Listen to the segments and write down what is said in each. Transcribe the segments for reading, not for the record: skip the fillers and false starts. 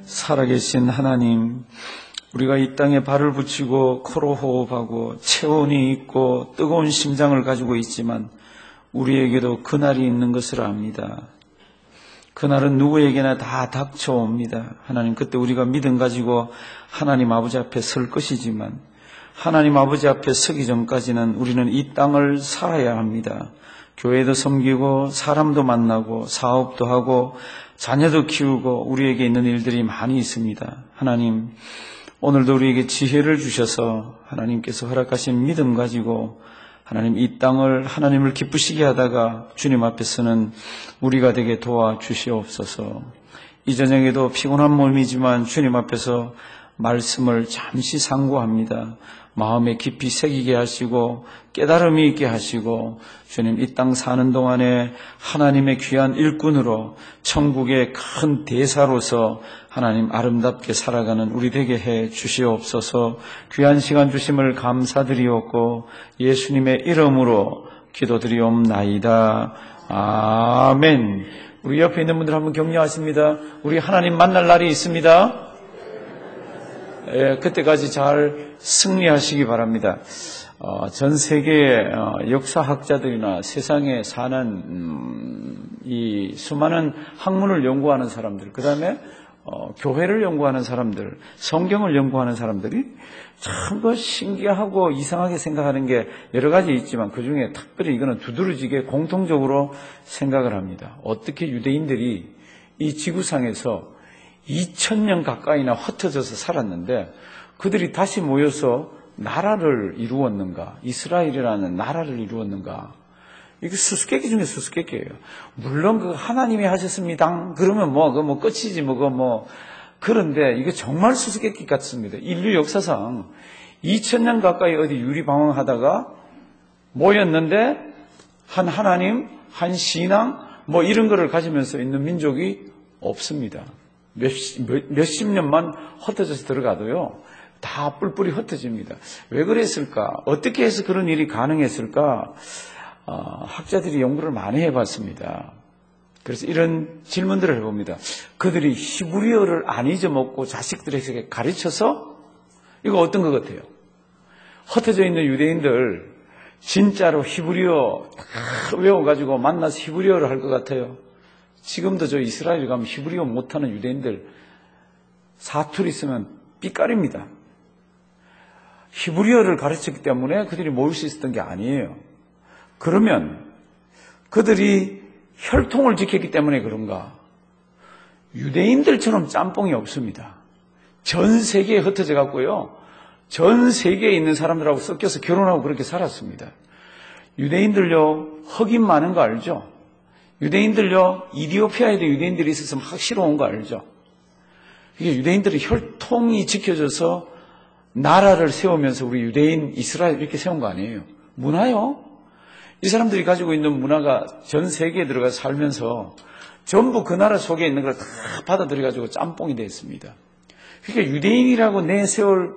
살아계신 하나님, 우리가 이 땅에 발을 붙이고 코로 호흡하고 체온이 있고 뜨거운 심장을 가지고 있지만 우리에게도 그날이 있는 것을 압니다. 그날은 누구에게나 다 닥쳐옵니다. 하나님, 그때 우리가 믿음 가지고 하나님 아버지 앞에 설 것이지만 하나님 아버지 앞에 서기 전까지는 우리는 이 땅을 살아야 합니다. 교회도 섬기고 사람도 만나고 사업도 하고 자녀도 키우고 우리에게 있는 일들이 많이 있습니다. 하나님, 오늘도 우리에게 지혜를 주셔서 하나님께서 허락하신 믿음 가지고 하나님 이 땅을 하나님을 기쁘시게 하다가 주님 앞에서는 우리가 되게 도와주시옵소서. 이 저녁에도 피곤한 몸이지만 주님 앞에서 말씀을 잠시 상고합니다. 마음에 깊이 새기게 하시고 깨달음이 있게 하시고 주님 이 땅 사는 동안에 하나님의 귀한 일꾼으로 천국의 큰 대사로서 하나님 아름답게 살아가는 우리 되게 해 주시옵소서. 귀한 시간 주심을 감사드리옵고 예수님의 이름으로 기도드리옵나이다. 아멘. 우리 옆에 있는 분들 한번 격려하십니다. 우리 하나님 만날 날이 있습니다. 그때까지 잘 승리하시기 바랍니다. 전 세계 역사학자들이나 세상에 사는 이 수많은 학문을 연구하는 사람들, 그 다음에 교회를 연구하는 사람들, 성경을 연구하는 사람들이 참 신기하고 이상하게 생각하는 게 여러 가지 있지만 그 중에 특별히 이거는 두드러지게 공통적으로 생각을 합니다. 어떻게 유대인들이 이 지구상에서 2000년 가까이나 흩어져서 살았는데 그들이 다시 모여서 나라를 이루었는가? 이스라엘이라는 나라를 이루었는가? 이게 수수께끼 중에 수수께끼예요. 물론 그 하나님이 하셨습니다. 그러면 뭐 끝이지 그런데 이게 정말 수수께끼 같습니다. 인류 역사상 2000년 가까이 어디 유리방황하다가 모였는데 한 하나님, 한 신앙 이런 거를 가지면서 있는 민족이 없습니다. 몇십 년만 흩어져서 들어가도요, 다 뿔뿔이 흩어집니다. 왜 그랬을까? 어떻게 해서 그런 일이 가능했을까? 학자들이 연구를 많이 해봤습니다. 그래서 이런 질문들을 해봅니다. 그들이 히브리어를 안 잊어먹고 자식들에게 가르쳐서, 이거 어떤 것 같아요? 흩어져 있는 유대인들, 진짜로 히브리어 외워가지고 만나서 히브리어를 할 것 같아요? 지금도 저 이스라엘 가면 히브리어 못하는 유대인들 사투리 쓰면 삐까립니다. 히브리어를 가르쳤기 때문에 그들이 모일 수 있었던 게 아니에요. 그러면 그들이 혈통을 지켰기 때문에 그런가? 유대인들처럼 짬뽕이 없습니다. 전 세계에 흩어져 갔고요, 전 세계에 있는 사람들하고 섞여서 결혼하고 그렇게 살았습니다. 유대인들요, 흑인 많은 거 알죠? 유대인들요, 이디오피아에도 유대인들이 있어서 막 싫어온 거 알죠? 이게 유대인들의 혈통이 지켜져서 나라를 세우면서 우리 유대인, 이스라엘 이렇게 세운 거 아니에요. 문화요? 이 사람들이 가지고 있는 문화가 전 세계에 들어가서 살면서 전부 그 나라 속에 있는 걸 다 받아들여가지고 짬뽕이 됐습니다. 그러니까 유대인이라고 내세울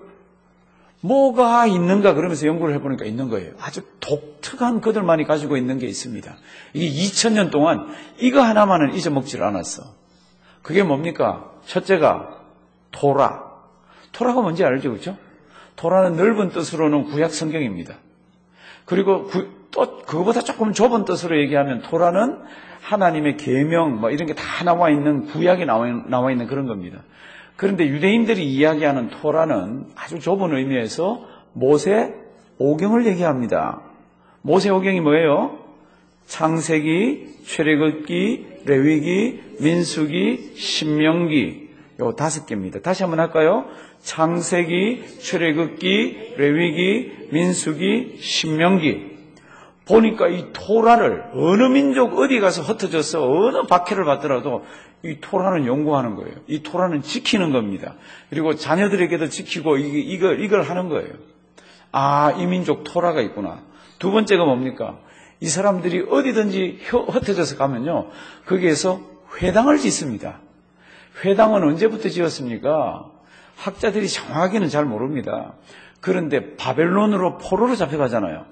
뭐가 있는가 그러면서 연구를 해보니까 있는 거예요. 아주 독특한 그들만이 가지고 있는 게 있습니다. 이게 2000년 동안 이거 하나만은 잊어먹질 않았어. 그게 뭡니까? 첫째가 토라. 토라가 뭔지 알죠? 그렇죠? 토라는 넓은 뜻으로는 구약 성경입니다. 그리고 또 그거보다 조금 좁은 뜻으로 얘기하면 토라는 하나님의 계명 이런 게 다 나와 있는 구약에 나와 있는 그런 겁니다. 그런데 유대인들이 이야기하는 토라는 아주 좁은 의미에서 모세 오경을 얘기합니다. 모세 오경이 뭐예요? 창세기, 출애굽기, 레위기, 민수기, 신명기, 요 5개입니다. 다시 한번 할까요? 창세기, 출애굽기, 레위기, 민수기, 신명기. 보니까 이 토라를 어느 민족 어디 가서 흩어져서 어느 박해를 받더라도 이 토라는 연구하는 거예요. 이 토라는 지키는 겁니다. 그리고 자녀들에게도 지키고 이걸 하는 거예요. 아, 이 민족 토라가 있구나. 두 번째가 뭡니까? 이 사람들이 어디든지 흩어져서 가면요, 거기에서 회당을 짓습니다. 회당은 언제부터 지었습니까? 학자들이 정확히는 잘 모릅니다. 그런데 바벨론으로 포로로 잡혀가잖아요.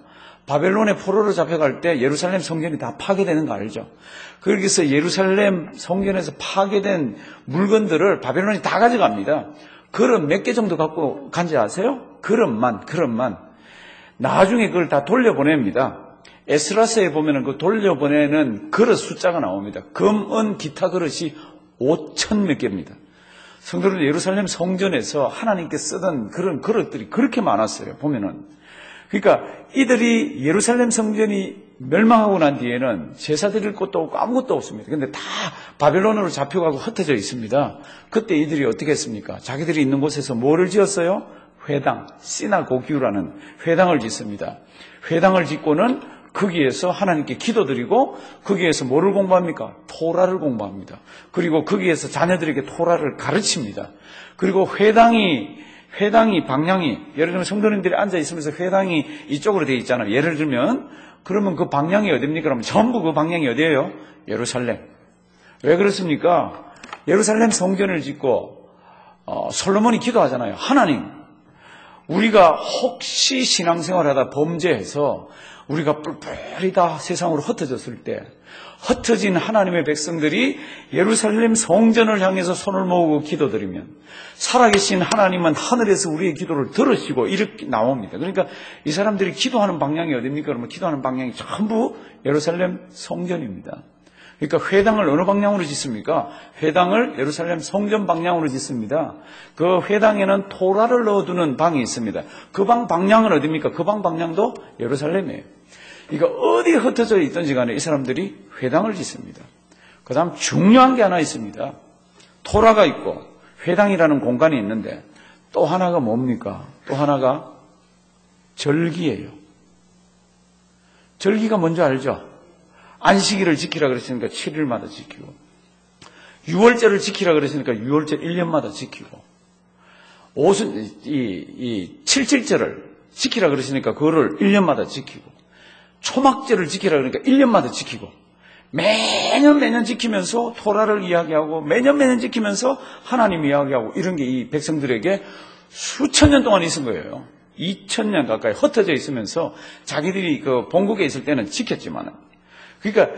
바벨론의 포로로 잡혀갈 때 예루살렘 성전이 다 파괴되는 거 알죠? 그래서 예루살렘 성전에서 파괴된 물건들을 바벨론이 다 가져갑니다. 그릇 몇 개 정도 갖고 간지 아세요? 그릇만. 나중에 그걸 다 돌려보냅니다. 에스라서에 보면은 그 돌려보내는 그릇 숫자가 나옵니다. 금, 은, 기타 그릇이 5천 몇 개입니다. 성도들 예루살렘 성전에서 하나님께 쓰던 그런 그릇들이 그렇게 많았어요. 보면은. 그러니까 이들이 예루살렘 성전이 멸망하고 난 뒤에는 제사 드릴 것도 없고 아무것도 없습니다. 근데 다 바벨론으로 잡혀가고 흩어져 있습니다. 그때 이들이 어떻게 했습니까? 자기들이 있는 곳에서 뭐를 지었어요? 회당, 시나고기라는 회당을 짓습니다. 회당을 짓고는 거기에서 하나님께 기도드리고 거기에서 뭐를 공부합니까? 토라를 공부합니다. 그리고 거기에서 자녀들에게 토라를 가르칩니다. 그리고 회당이 방향이 예를 들면 성도님들이 앉아 있으면서 회당이 이쪽으로 되어 있잖아요. 예를 들면 그러면 그 방향이 어디입니까? 그러면 전부 그 방향이 어디예요? 예루살렘. 왜 그렇습니까? 예루살렘 성전을 짓고 솔로몬이 기도하잖아요. 하나님, 우리가 혹시 신앙생활하다 범죄해서 우리가 뿔뿔이 다 세상으로 흩어졌을 때 흩어진 하나님의 백성들이 예루살렘 성전을 향해서 손을 모으고 기도드리면 살아계신 하나님은 하늘에서 우리의 기도를 들으시고 이렇게 나옵니다. 그러니까 이 사람들이 기도하는 방향이 어디입니까? 그러면 기도하는 방향이 전부 예루살렘 성전입니다. 그러니까 회당을 어느 방향으로 짓습니까? 회당을 예루살렘 성전 방향으로 짓습니다. 그 회당에는 토라를 넣어두는 방이 있습니다. 그 방 방향은 어디입니까? 그 방 방향도 예루살렘이에요. 그러니까 어디 흩어져 있든지 간에 이 사람들이 회당을 짓습니다. 그 다음 중요한 게 하나 있습니다. 토라가 있고 회당이라는 공간이 있는데 또 하나가 뭡니까? 또 하나가 절기예요. 절기가 뭔지 알죠? 안식일을 지키라 그랬으니까 7일마다 지키고 6월절을 지키라 그랬으니까 6월절 1년마다 지키고 이 77절을 지키라 그랬으니까 그거를 1년마다 지키고 초막절을 지키라 그러니까 1년마다 지키고 매년 지키면서 토라를 이야기하고 매년 지키면서 하나님 이야기하고 이런 게 이 백성들에게 수천 년 동안 있은 거예요. 2000년 가까이 흩어져 있으면서 자기들이 그 본국에 있을 때는 지켰지만 그러니까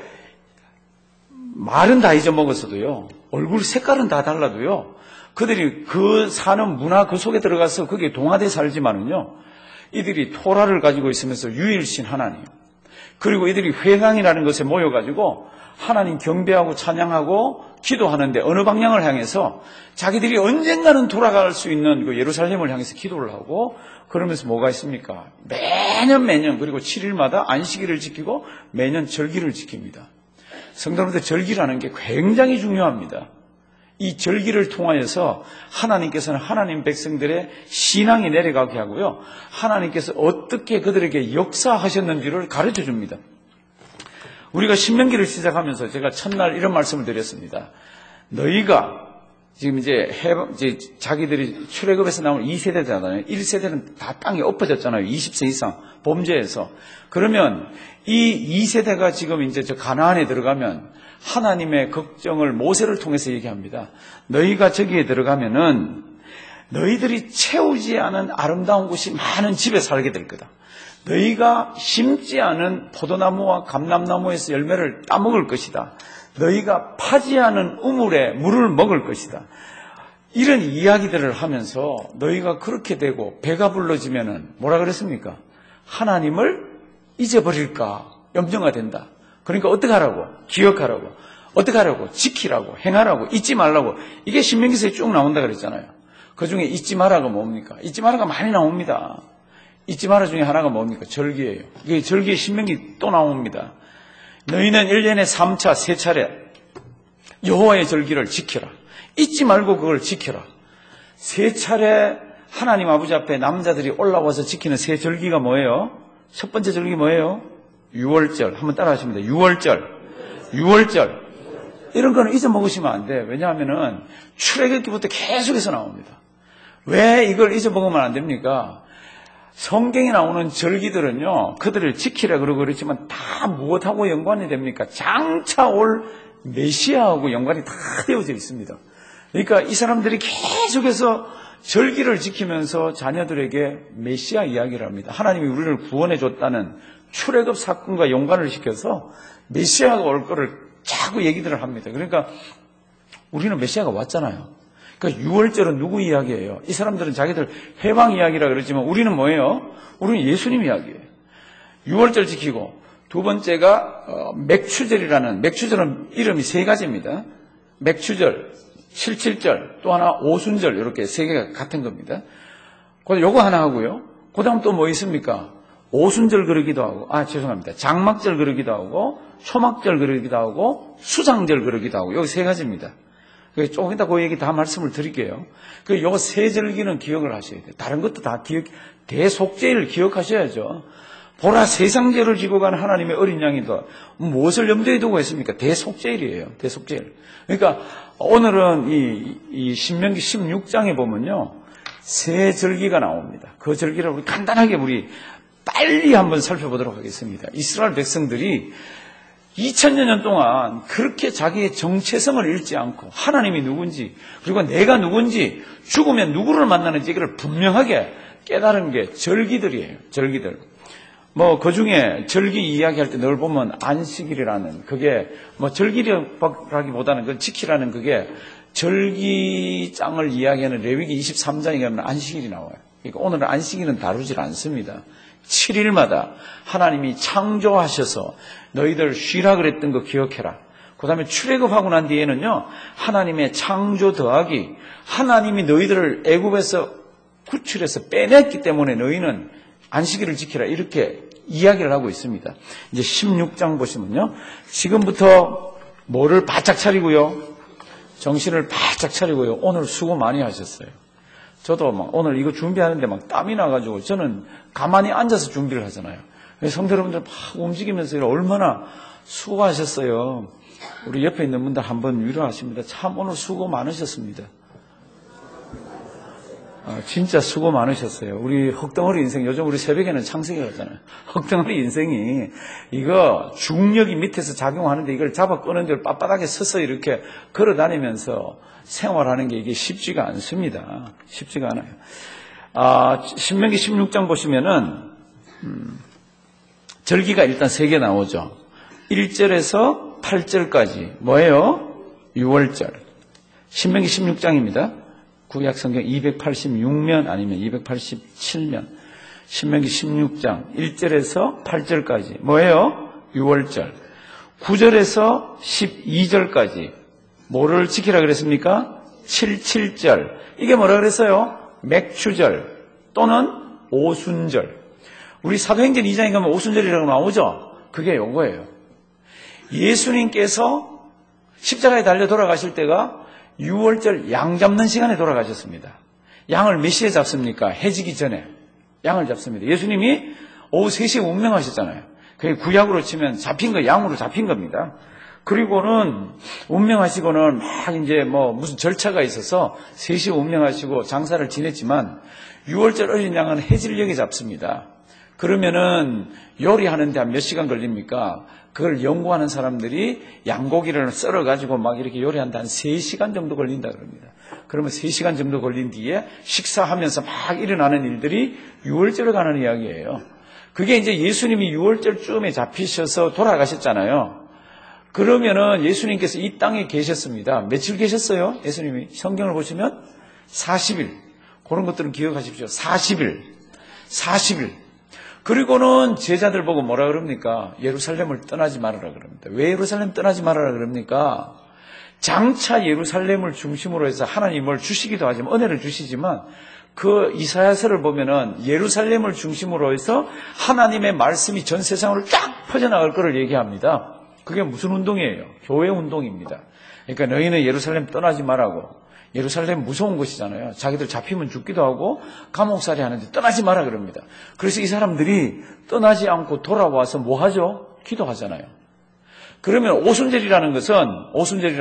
말은 다 잊어먹었어도요. 얼굴 색깔은 다 달라도요. 그들이 그 사는 문화 그 속에 들어가서 거기에 동화돼 살지만은요. 이들이 토라를 가지고 있으면서 유일신 하나님 그리고 이들이 회당이라는 것에 모여가지고 하나님 경배하고 찬양하고 기도하는데 어느 방향을 향해서 자기들이 언젠가는 돌아갈 수 있는 그 예루살렘을 향해서 기도를 하고 그러면서 뭐가 있습니까? 매년 그리고 7일마다 안식일을 지키고 매년 절기를 지킵니다. 성도님들 절기라는 게 굉장히 중요합니다. 이 절기를 통하여서 하나님께서는 하나님 백성들의 신앙이 내려가게 하고요. 하나님께서 어떻게 그들에게 역사하셨는지를 가르쳐 줍니다. 우리가 신명기를 시작하면서 제가 첫날 이런 말씀을 드렸습니다. 너희가 지금 이제 자기들이 출애굽에서 나온 2세대잖아요. 1세대는 다 땅에 엎어졌잖아요. 20세 이상 범죄에서. 그러면 이 2세대가 지금 이제 저 가나안에 들어가면 하나님의 걱정을 모세를 통해서 얘기합니다. 너희가 저기에 들어가면은 너희들이 채우지 않은 아름다운 곳이 많은 집에 살게 될 거다. 너희가 심지 않은 포도나무와 감람나무에서 열매를 따먹을 것이다. 너희가 파지 않은 우물에 물을 먹을 것이다. 이런 이야기들을 하면서 너희가 그렇게 되고 배가 불러지면은 뭐라 그랬습니까? 하나님을 잊어버릴까 염려가 된다. 그러니까 어떻게 하라고? 기억하라고. 어떻게 하라고? 지키라고. 행하라고. 잊지 말라고. 이게 신명기서에 쭉 나온다 그랬잖아요. 그중에 잊지 마라가 뭡니까? 잊지 마라가 많이 나옵니다. 잊지 마라 중에 하나가 뭡니까? 절기예요. 이게 절기의 신명기 또 나옵니다. 너희는 1년에 3차, 3차례 여호와의 절기를 지켜라. 잊지 말고 그걸 지켜라. 3차례 하나님 아버지 앞에 남자들이 올라와서 지키는 세 절기가 뭐예요? 첫 번째 절기 뭐예요? 6월절. 한번 따라 하십니다. 6월절. 이런 거는 잊어먹으시면 안 돼요. 왜냐하면은 출애굽기부터 계속해서 나옵니다. 왜 이걸 잊어먹으면 안 됩니까? 성경에 나오는 절기들은요, 그들을 지키라 그러고 그렇지만 다 무엇하고 연관이 됩니까? 장차 올 메시아하고 연관이 다 되어져 있습니다. 그러니까 이 사람들이 계속해서 절기를 지키면서 자녀들에게 메시아 이야기를 합니다. 하나님이 우리를 구원해 줬다는 출애굽 사건과 연관을 시켜서 메시아가 올 거를 자꾸 얘기들을 합니다. 그러니까 우리는 메시아가 왔잖아요. 그러니까 유월절은 누구 이야기예요? 이 사람들은 자기들 해방 이야기라 그러지만 우리는 뭐예요? 우리는 예수님 이야기예요. 유월절 지키고, 두 번째가 맥추절이라는, 맥추절은 이름이 세 가지입니다. 맥추절, 칠칠절, 또 하나 오순절, 이렇게 세 개가 같은 겁니다. 요거 하나 하고요. 그 다음 또 뭐 있습니까? 오순절 그러기도 하고, 죄송합니다. 장막절 그러기도 하고, 초막절 그러기도 하고, 수장절 그러기도 하고, 여기 세 가지입니다. 조금 이따 그 얘기 다 말씀을 드릴게요. 요거 세 절기는 기억을 하셔야 돼요. 다른 것도 다 대속죄를 기억하셔야죠. 보라, 세상죄를 지고 간 하나님의 어린 양이다. 무엇을 염두에 두고 했습니까? 대속죄일이에요. 대속죄일. 그러니까 오늘은 이 신명기 16장에 보면요, 세 절기가 나옵니다. 그 절기를 우리 간단하게 빨리 한번 살펴보도록 하겠습니다. 이스라엘 백성들이 2000여 년 동안 그렇게 자기의 정체성을 잃지 않고 하나님이 누군지, 그리고 내가 누군지, 죽으면 누구를 만나는지 이걸 분명하게 깨달은 게 절기들이에요. 절기들. 그 중에 절기 이야기할 때 늘 보면 안식일이라는, 그게 절기라기보다는 그걸 지키라는, 그게 절기장을 이야기하는 레위기 23장에 가면 안식일이 나와요. 그러니까 오늘은 안식일은 다루질 않습니다. 7일마다 하나님이 창조하셔서 너희들 쉬라 그랬던 거 기억해라. 그 다음에 출애굽하고 난 뒤에는요, 하나님의 창조 더하기, 하나님이 너희들을 애굽에서 구출해서 빼냈기 때문에 너희는 안식일을 지키라, 이렇게 이야기를 하고 있습니다. 이제 16장 보시면요, 지금부터 뭐를 바짝 차리고요, 정신을 바짝 차리고요. 오늘 수고 많이 하셨어요. 저도 오늘 이거 준비하는데 땀이 나가지고, 저는 가만히 앉아서 준비를 하잖아요. 성도 여러분들 막 움직이면서 얼마나 수고하셨어요. 우리 옆에 있는 분들 한번 위로하십니다. 참 오늘 수고 많으셨습니다. 진짜 수고 많으셨어요. 우리 흙덩어리 인생, 요즘 우리 새벽에는 창세기 하잖아요. 흙덩어리 인생이, 이거 중력이 밑에서 작용하는데 이걸 잡아 끄는 데를 빳빳하게 서서 이렇게 걸어 다니면서 생활하는 게 이게 쉽지가 않습니다. 쉽지가 않아요. 신명기 16장 보시면은, 절기가 일단 3개 나오죠. 1절에서 8절까지. 뭐예요? 6월절. 신명기 16장입니다. 구약 성경 286면 아니면 287면. 신명기 16장 1절에서 8절까지. 뭐예요? 6월절. 9절에서 12절까지. 뭐를 지키라 그랬습니까? 77절. 이게 뭐라 그랬어요? 맥추절 또는 오순절. 우리 사도행전 2장에 가면 오순절이라고 나오죠? 그게 요거예요. 예수님께서 십자가에 달려 돌아가실 때가 6월절 양 잡는 시간에 돌아가셨습니다. 양을 몇 시에 잡습니까? 해지기 전에 양을 잡습니다. 예수님이 오후 3시에 운명하셨잖아요. 그게 구약으로 치면 잡힌 거, 양으로 잡힌 겁니다. 그리고는 운명하시고는 막 이제 무슨 절차가 있어서 3시에 운명하시고 장사를 지냈지만 6월절 어린 양은 해질녘에 잡습니다. 그러면은 요리하는데 한 몇 시간 걸립니까? 그걸 연구하는 사람들이 양고기를 썰어가지고 막 이렇게 요리한다 한 3시간 정도 걸린다 그럽니다. 그러면 3시간 정도 걸린 뒤에 식사하면서 막 일어나는 일들이 6월절에 가는 이야기예요. 그게 이제 예수님이 6월절쯤에 잡히셔서 돌아가셨잖아요. 그러면은 예수님께서 이 땅에 계셨습니다. 며칠 계셨어요? 예수님이 성경을 보시면 40일. 그런 것들은 기억하십시오. 40일. 그리고는 제자들 보고 뭐라 그럽니까? 예루살렘을 떠나지 말아라 그럽니다. 왜 예루살렘 떠나지 말아라 그럽니까? 장차 예루살렘을 중심으로 해서 하나님을 주시기도 하지만, 은혜를 주시지만, 그 이사야서를 보면은 예루살렘을 중심으로 해서 하나님의 말씀이 전 세상으로 쫙 퍼져나갈 것을 얘기합니다. 그게 무슨 운동이에요? 교회 운동입니다. 그러니까 너희는 예루살렘 떠나지 말라고. 예루살렘 무서운 곳이잖아요. 자기들 잡히면 죽기도 하고 감옥살이 하는데 떠나지 마라 그럽니다. 그래서 이 사람들이 떠나지 않고 돌아와서 뭐 하죠? 기도하잖아요. 그러면 오순절이라는 것은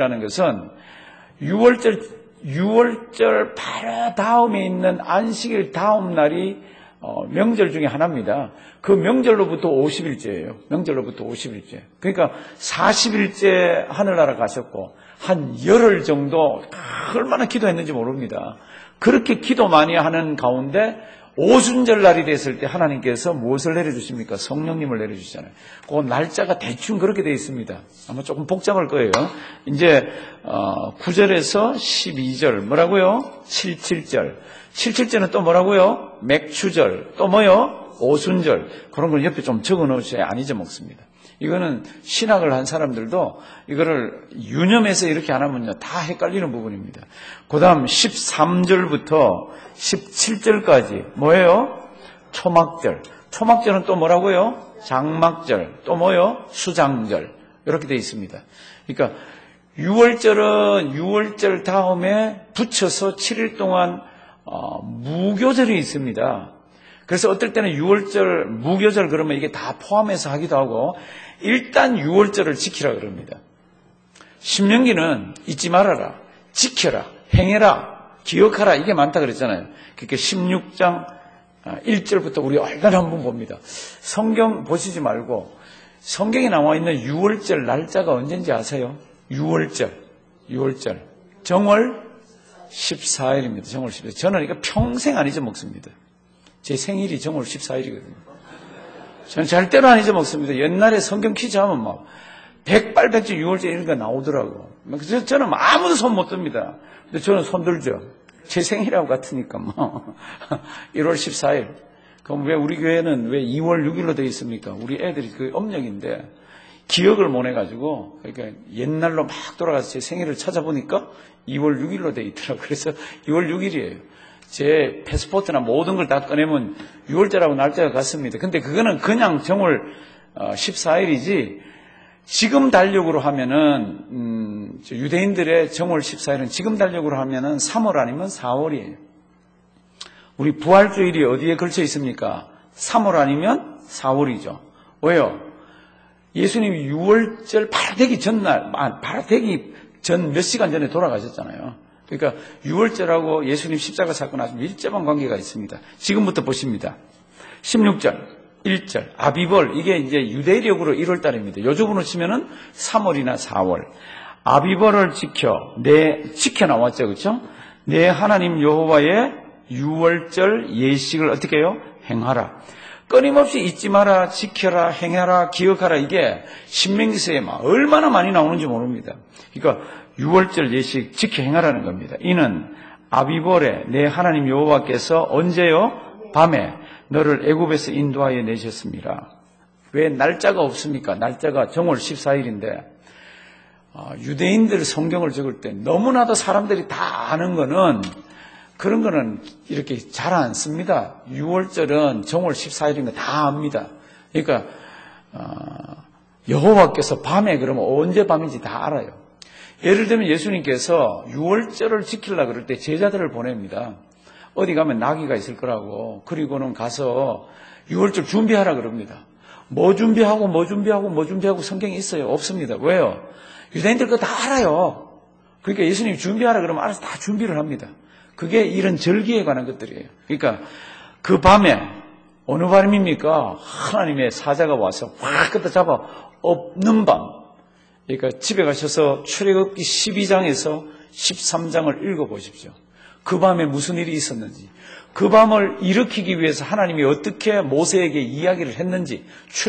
6월절 바로 다음에 있는 안식일 다음 날이 명절 중에 하나입니다. 그 명절로부터 50일째예요. 명절로부터 50일째. 그러니까 40일째 하늘나라 가셨고 한 열흘 정도 얼마나 기도했는지 모릅니다. 그렇게 기도 많이 하는 가운데 오순절 날이 됐을 때 하나님께서 무엇을 내려주십니까? 성령님을 내려주시잖아요. 그 날짜가 대충 그렇게 되어 있습니다. 아마 조금 복잡할 거예요. 이제 9절에서 12절 뭐라고요? 77절. 77절은 또 뭐라고요? 맥추절. 또 뭐요? 오순절. 그런 걸 옆에 좀 적어 놓으셔야 안 잊어먹습니다. 이거는 신학을 한 사람들도 이거를 유념해서 이렇게 안 하면요 다 헷갈리는 부분입니다. 그 다음 13절부터 17절까지 뭐예요? 초막절. 초막절은 또 뭐라고요? 장막절. 또 뭐요? 수장절. 이렇게 되어 있습니다. 그러니까 6월절은 6월절 다음에 붙여서 7일 동안 무교절이 있습니다. 그래서 어떨 때는 6월절, 무교절 그러면 이게 다 포함해서 하기도 하고 일단 6월절을 지키라 그럽니다. 신명기는 잊지 말아라, 지켜라, 행해라, 기억하라 이게 많다 그랬잖아요. 그러니까 16장 1절부터 우리 얼마나 한번 봅니다. 성경 보시지 말고 성경에 나와 있는 6월절 날짜가 언제인지 아세요? 6월절 정월 14일입니다. 정월 14일. 저는 이거 평생 안 잊어먹습니다. 제 생일이 정월 14일이거든요. 저는 절대로 안 잊어먹습니다. 옛날에 성경 퀴즈 하면 막 백발백중 6월절 이런 거 나오더라고. 그래서 저는 아무도 손 못 듭니다. 근데 저는 손 들죠. 제 생일하고 같으니까 뭐 1월 14일. 그럼 왜 우리 교회는 왜 2월 6일로 되어 있습니까? 우리 애들이 그 음력인데 기억을 못 해가지고 그러니까 옛날로 막 돌아가서 제 생일을 찾아보니까 2월 6일로 되어 있더라고요. 그래서 2월 6일이에요. 제 패스포트나 모든 걸 다 꺼내면 6월절하고 날짜가 같습니다. 근데 그거는 그냥 정월 14일이지 지금 달력으로 하면은 유대인들의 정월 14일은 지금 달력으로 하면은 3월 아니면 4월이에요. 우리 부활주일이 어디에 걸쳐 있습니까? 3월 아니면 4월이죠. 왜요? 예수님이 6월절 바로 되기 전날, 바로 되기 전 몇 시간 전에 돌아가셨잖아요. 그러니까 6월절하고 예수님 십자가 사건 아주 밀접한 관계가 있습니다. 지금부터 보십니다. 16절, 1절, 아비벌 이게 이제 유대력으로 1월달입니다. 요즘으로 치면은 3월이나 4월. 아비벌을 지켜 나왔죠, 그렇죠? 내 하나님 여호와의 6월절 예식을 어떻게 해요? 행하라. 끊임없이 잊지 마라, 지켜라, 행하라, 기억하라 이게 신명기서에 얼마나 많이 나오는지 모릅니다. 그러니까 6월절 예식 지켜 행하라는 겁니다. 이는 아비벌에 내 하나님 여호와께서 언제요? 밤에 너를 애굽에서 인도하여 내셨습니다. 왜 날짜가 없습니까? 날짜가 정월 14일인데 유대인들 성경을 적을 때 너무나도 사람들이 다 아는 거는 그런 거는 이렇게 잘 안 씁니다. 6월절은 정월 14일인 거 다 압니다. 그러니까 여호와께서 밤에 그러면 언제 밤인지 다 알아요. 예를 들면 예수님께서 6월절을 지키려고 그럴 때 제자들을 보냅니다. 어디 가면 나귀가 있을 거라고. 그리고는 가서 6월절 준비하라 그럽니다. 뭐 준비하고 성경에 있어요? 없습니다. 왜요? 유대인들 그거 다 알아요. 그러니까 예수님이 준비하라 그러면 알아서 다 준비를 합니다. 그게 이런 절기에 관한 것들이에요. 그러니까 그 밤에 어느 밤입니까? 하나님의 사자가 와서 확 끄덕 잡아 엎는 밤. 그러니까 집에 가셔서 출애굽기 12장에서 13장을 읽어보십시오. 그 밤에 무슨 일이 있었는지, 그 밤을 일으키기 위해서 하나님이 어떻게 모세에게 이야기를 했는지,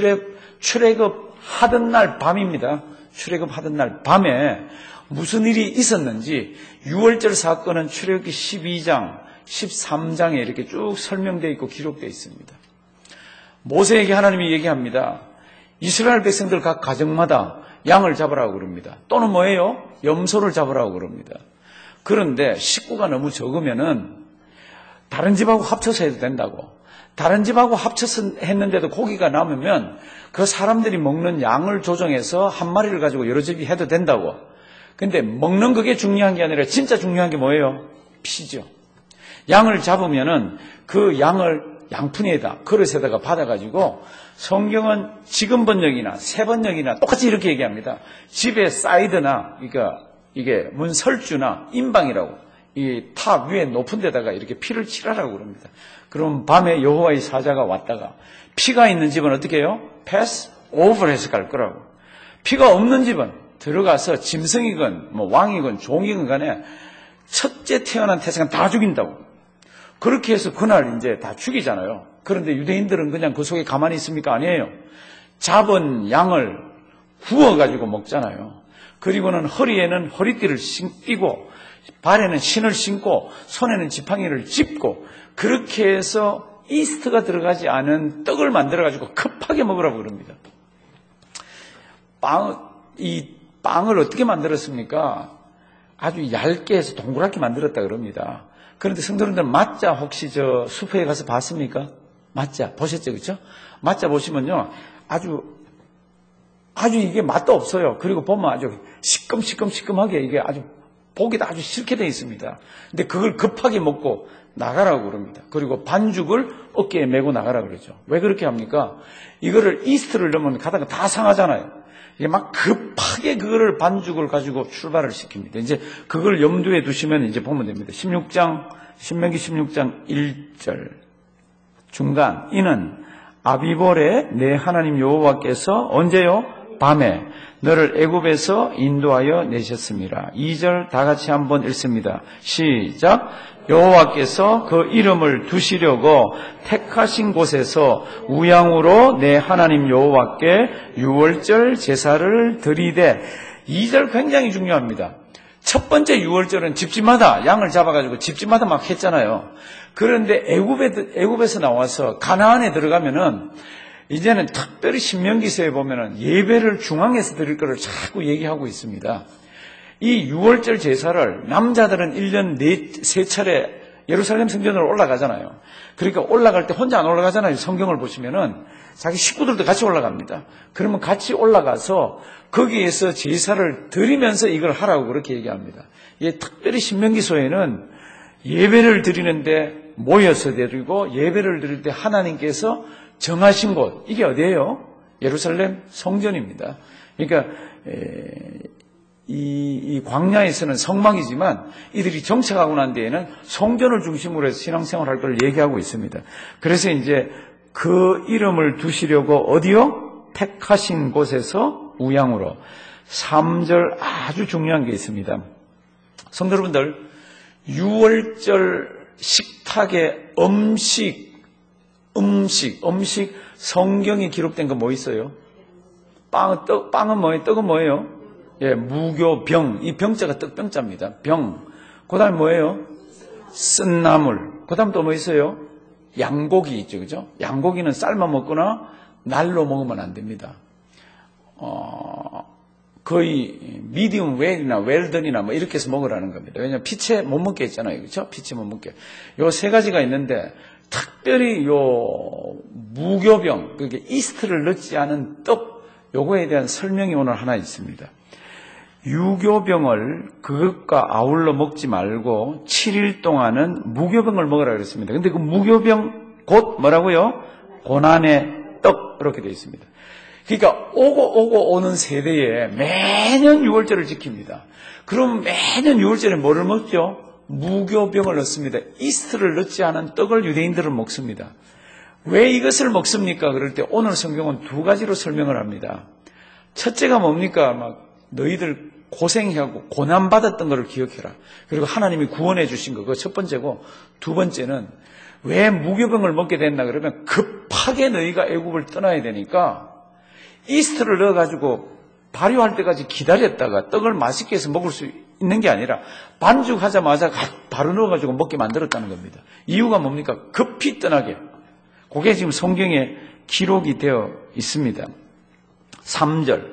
출애굽하던 날 밤입니다. 출애굽하던 날 밤에 무슨 일이 있었는지 6월절 사건은 출애굽기 12장, 13장에 이렇게 쭉 설명되어 있고 기록되어 있습니다. 모세에게 하나님이 얘기합니다. 이스라엘 백성들 각 가정마다 양을 잡으라고 그럽니다. 또는 뭐예요? 염소를 잡으라고 그럽니다. 그런데 식구가 너무 적으면은 다른 집하고 합쳐서 해도 된다고. 다른 집하고 합쳐서 했는데도 고기가 남으면 그 사람들이 먹는 양을 조정해서 한 마리를 가지고 여러 집이 해도 된다고. 근데 먹는 그게 중요한 게 아니라 진짜 중요한 게 뭐예요? 피죠. 양을 잡으면은 그 양을 양푼에다 그릇에다가 받아가지고 성경은 지금 번역이나 새 번역이나 똑같이 이렇게 얘기합니다. 집에 사이드나 그러니까 이게 문설주나 인방이라고 이 탑 위에 높은 데다가 이렇게 피를 칠하라고 그럽니다. 그럼 밤에 여호와의 사자가 왔다가 피가 있는 집은 어떻게 해요? 패스 오버해서 갈 거라고. 피가 없는 집은 들어가서 짐승이건 뭐 왕이건 종이건 간에 첫째 태어난 태생은 다 죽인다고. 그렇게 해서 그날 이제 다 죽이잖아요. 그런데 유대인들은 그냥 그 속에 가만히 있습니까? 아니에요. 잡은 양을 구워가지고 먹잖아요. 그리고는 허리에는 허리띠를 띠고 발에는 신을 신고 손에는 지팡이를 짚고 그렇게 해서 이스트가 들어가지 않은 떡을 만들어가지고 급하게 먹으라고 그럽니다. 이 빵을 어떻게 만들었습니까? 아주 얇게 해서 동그랗게 만들었다 그럽니다. 그런데 성도님들 맞자 혹시 저 슈퍼에 가서 봤습니까? 맞자 보셨죠, 그렇죠? 맞자 보시면요, 아주 이게 맛도 없어요. 그리고 보면 아주 시큼하게 이게 아주 보기도 아주 싫게 되어 있습니다. 근데 그걸 급하게 먹고 나가라고 그럽니다. 그리고 반죽을 어깨에 메고 나가라고 그러죠. 왜 그렇게 합니까? 이거를 이스트를 넣으면 가다가 다 상하잖아요. 이게 막 급하게 그거를 반죽을 가지고 출발을 시킵니다. 이제 그걸 염두에 두시면 이제 보면 됩니다. 신명기 16장 1절 중간, 이는 아비볼에 내 하나님 여호와께서 언제요? 밤에 너를 애굽에서 인도하여 내셨습니다. 2절 다 같이 한번 읽습니다. 시작. 여호와께서 그 이름을 두시려고 택하신 곳에서 우양으로 내 하나님 여호와께 유월절 제사를 드리되. 2절 굉장히 중요합니다. 첫 번째 유월절은 집집마다 양을 잡아가지고 집집마다 막 했잖아요. 그런데 애굽에서 나와서 가나안에 들어가면은 이제는 특별히 신명기서에 보면은 예배를 중앙에서 드릴 것을 자꾸 얘기하고 있습니다. 이 유월절 제사를 남자들은 1년 3차례 예루살렘 성전으로 올라가잖아요. 그러니까 올라갈 때 혼자 안 올라가잖아요. 성경을 보시면은 자기 식구들도 같이 올라갑니다. 그러면 같이 올라가서 거기에서 제사를 드리면서 이걸 하라고 그렇게 얘기합니다. 이게 특별히 신명기서에는 예배를 드리는데 모여서 드리고 예배를 드릴 때 하나님께서 정하신 곳, 이게 어디예요? 예루살렘 성전입니다. 그러니까 이 광야에서는 성막이지만 이들이 정착하고 난 뒤에는 성전을 중심으로 해서 신앙생활할 걸 얘기하고 있습니다. 그래서 이제 그 이름을 두시려고 어디요? 택하신 곳에서 우양으로. 3절 아주 중요한 게 있습니다. 성도 여러분들, 유월절 식탁의 음식 성경에 기록된 거 뭐 있어요? 빵은 뭐예요? 떡은 뭐예요? 예, 무교, 병. 이 병자가 떡병자입니다. 병. 그 다음에 뭐예요? 쓴나물. 그 다음 또 뭐 있어요? 양고기 있죠, 그죠? 양고기는 삶아 먹거나 날로 먹으면 안 됩니다. 거의 미디움 웰이나 웰던이나 뭐 이렇게 해서 먹으라는 겁니다. 왜냐하면 피채 못 먹게 했잖아요, 그죠? 피채 못 먹게. 요 세 가지가 있는데 특별히 요 무교병, 그게 이스트를 넣지 않은 떡, 요거에 대한 설명이 오늘 하나 있습니다. 유교병을 그것과 아울러 먹지 말고 7일 동안은 무교병을 먹으라 그랬습니다. 근데 그 무교병 곧 뭐라고요? 고난의 떡, 이렇게 되어 있습니다. 그러니까 오고 오는 세대에 매년 유월절을 지킵니다. 그럼 매년 유월절에 뭐를 먹죠? 무교병을 넣습니다. 이스트를 넣지 않은 떡을 유대인들은 먹습니다. 왜 이것을 먹습니까? 그럴 때 오늘 성경은 두 가지로 설명을 합니다. 첫째가 뭡니까? 막 너희들 고생하고 고난받았던 것을 기억해라. 그리고 하나님이 구원해 주신 거, 그거 첫 번째고, 두 번째는 왜 무교병을 먹게 됐나 그러면 급하게 너희가 애굽을 떠나야 되니까 이스트를 넣어가지고 발효할 때까지 기다렸다가 떡을 맛있게 해서 먹을 수 있는 게 아니라 반죽하자마자 바로 넣어가지고 먹게 만들었다는 겁니다. 이유가 뭡니까? 급히 떠나게. 그게 지금 성경에 기록이 되어 있습니다. 3절.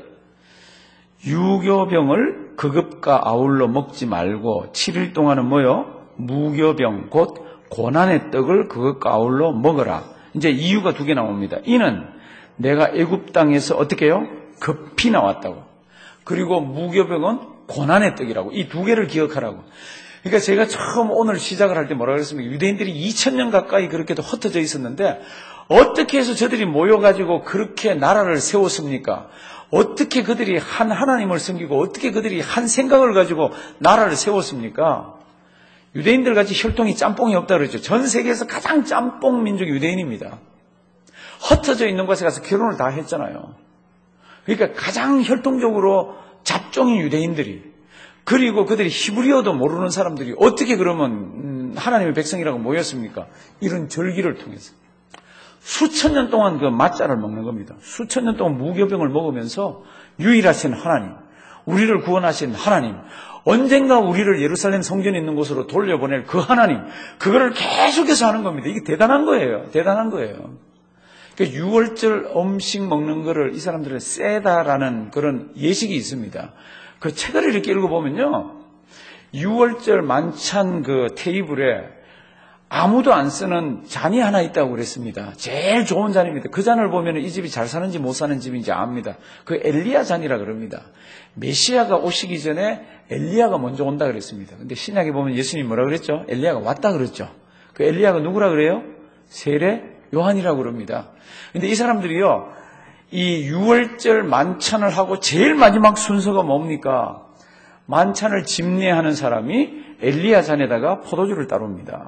유교병을 그것과 아울러 먹지 말고 7일 동안은 뭐요? 무교병 곧 고난의 떡을 그것과 아울러 먹어라. 이제 이유가 두 개 나옵니다. 이는 내가 애굽 땅에서 어떻게 해요? 급히 나왔다고. 그리고 무교병은 고난의 떡이라고. 이 두 개를 기억하라고. 그러니까 제가 처음 오늘 시작을 할 때 뭐라 그랬습니까? 유대인들이 2000년 가까이 그렇게도 흩어져 있었는데 어떻게 해서 저들이 모여가지고 그렇게 나라를 세웠습니까? 어떻게 그들이 한 하나님을 섬기고 어떻게 그들이 한 생각을 가지고 나라를 세웠습니까? 유대인들 같이 혈통이 짬뽕이 없다 그랬죠. 전 세계에서 가장 짬뽕 민족이 유대인입니다. 흩어져 있는 곳에 가서 결혼을 다 했잖아요. 그러니까 가장 혈통적으로 잡종인 유대인들이, 그리고 그들이 히브리어도 모르는 사람들이 어떻게 그러면 하나님의 백성이라고 모였습니까? 이런 절기를 통해서 수천 년 동안 그 맞자를 먹는 겁니다. 수천 년 동안 무교병을 먹으면서 유일하신 하나님, 우리를 구원하신 하나님, 언젠가 우리를 예루살렘 성전에 있는 곳으로 돌려보낼 그 하나님, 그거를 계속해서 하는 겁니다. 이게 대단한 거예요. 대단한 거예요. 그러니까 6월절 음식 먹는 거를 이 사람들은 세다라는 그런 예식이 있습니다. 그 책을 이렇게 읽어보면요, 6월절 만찬 그 테이블에 아무도 안 쓰는 잔이 하나 있다고 그랬습니다. 제일 좋은 잔입니다. 그 잔을 보면 이 집이 잘 사는지 못 사는 집인지 압니다. 그 엘리야 잔이라 그럽니다. 메시아가 오시기 전에 엘리야가 먼저 온다 그랬습니다. 근데 신약에 보면 예수님이 뭐라 그랬죠? 엘리야가 왔다 그랬죠. 그 엘리야가 누구라 그래요? 세례 요한이라고 그럽니다. 근데 이 사람들이요, 이 6월절 만찬을 하고 제일 마지막 순서가 뭡니까? 만찬을 집례하는 사람이 엘리야 잔에다가 포도주를 따릅니다.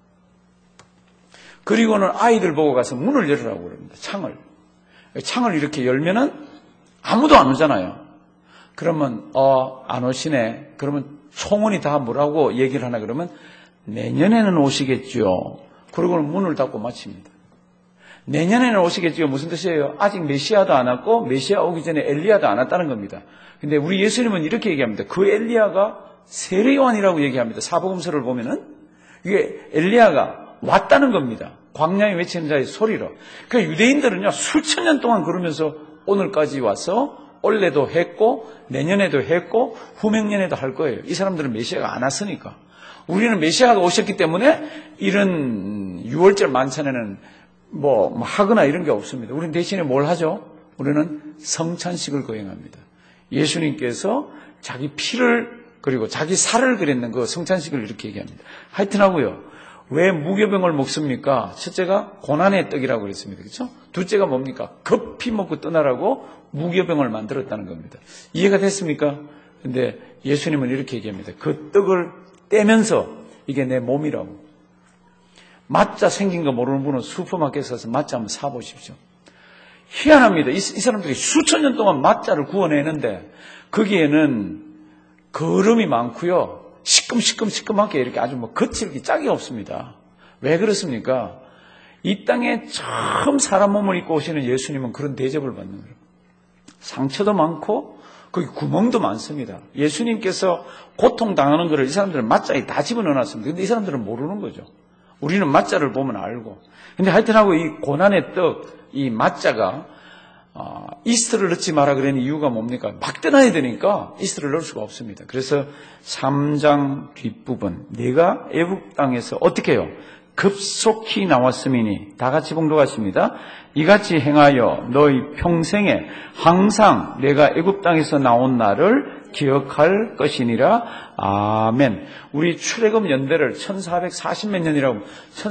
그리고는 아이들 보고 가서 문을 열으라고 그럽니다. 창을 이렇게 열면은 아무도 안 오잖아요. 그러면 안 오시네. 그러면 총원이 다 뭐라고 얘기를 하나 그러면 내년에는 오시겠죠. 그러고는 문을 닫고 마칩니다. 내년에는 오시겠죠. 무슨 뜻이에요? 아직 메시아도 안 왔고 메시아 오기 전에 엘리야도 안 왔다는 겁니다. 근데 우리 예수님은 이렇게 얘기합니다. 그 엘리야가 세례 요한이라고 얘기합니다. 사복음서를 보면은 이게 엘리야가 왔다는 겁니다. 광야에 외치는 자의 소리로. 그러니까 유대인들은요, 수천 년 동안 그러면서 오늘까지 와서 올해도 했고 내년에도 했고 후명년에도 할 거예요. 이 사람들은 메시아가 안 왔으니까. 우리는 메시아가 오셨기 때문에 이런 6월절 만찬에는 뭐 하거나 이런 게 없습니다. 우리는 대신에 뭘 하죠? 우리는 성찬식을 거행합니다. 예수님께서 자기 피를 그리고 자기 살을 그렸는 그 성찬식을 이렇게 얘기합니다. 하여튼하고요. 왜 무교병을 먹습니까? 첫째가 고난의 떡이라고 그랬습니다. 그렇죠? 둘째가 뭡니까? 급히 먹고 떠나라고 무교병을 만들었다는 겁니다. 이해가 됐습니까? 근데 예수님은 이렇게 얘기합니다. 그 떡을 떼면서 이게 내 몸이라고. 맞자 생긴 거 모르는 분은 슈퍼마켓에 가서 맞자 한번 사보십시오. 희한합니다. 이 사람들이 수천 년 동안 맞자를 구워내는데 거기에는 거름이 많고요. 시큼하게 이렇게 아주 뭐 거칠게 짝이 없습니다. 왜 그렇습니까? 이 땅에 처음 사람 몸을 입고 오시는 예수님은 그런 대접을 받는 거예요. 상처도 많고 거기 구멍도 많습니다. 예수님께서 고통당하는 거를 이 사람들은 맞자에 다 집어넣어놨습니다. 근데 이 사람들은 모르는 거죠. 우리는 맞자를 보면 알고. 근데 하여튼하고 이 고난의 떡, 이 맞자가 이스트를 넣지 마라 그러는 이유가 뭡니까? 막 떠나야 되니까 이스트를 넣을 수가 없습니다. 그래서 3장 뒷부분, 내가 애굽 땅에서 어떻게 해요? 급속히 나왔음이니, 다 같이 봉독하십니다. 이같이 행하여 너희 평생에 항상 내가 애굽 땅에서 나온 날을 기억할 것이니라. 아멘. 우리 출애굽 연대를 1440몇 년이라고,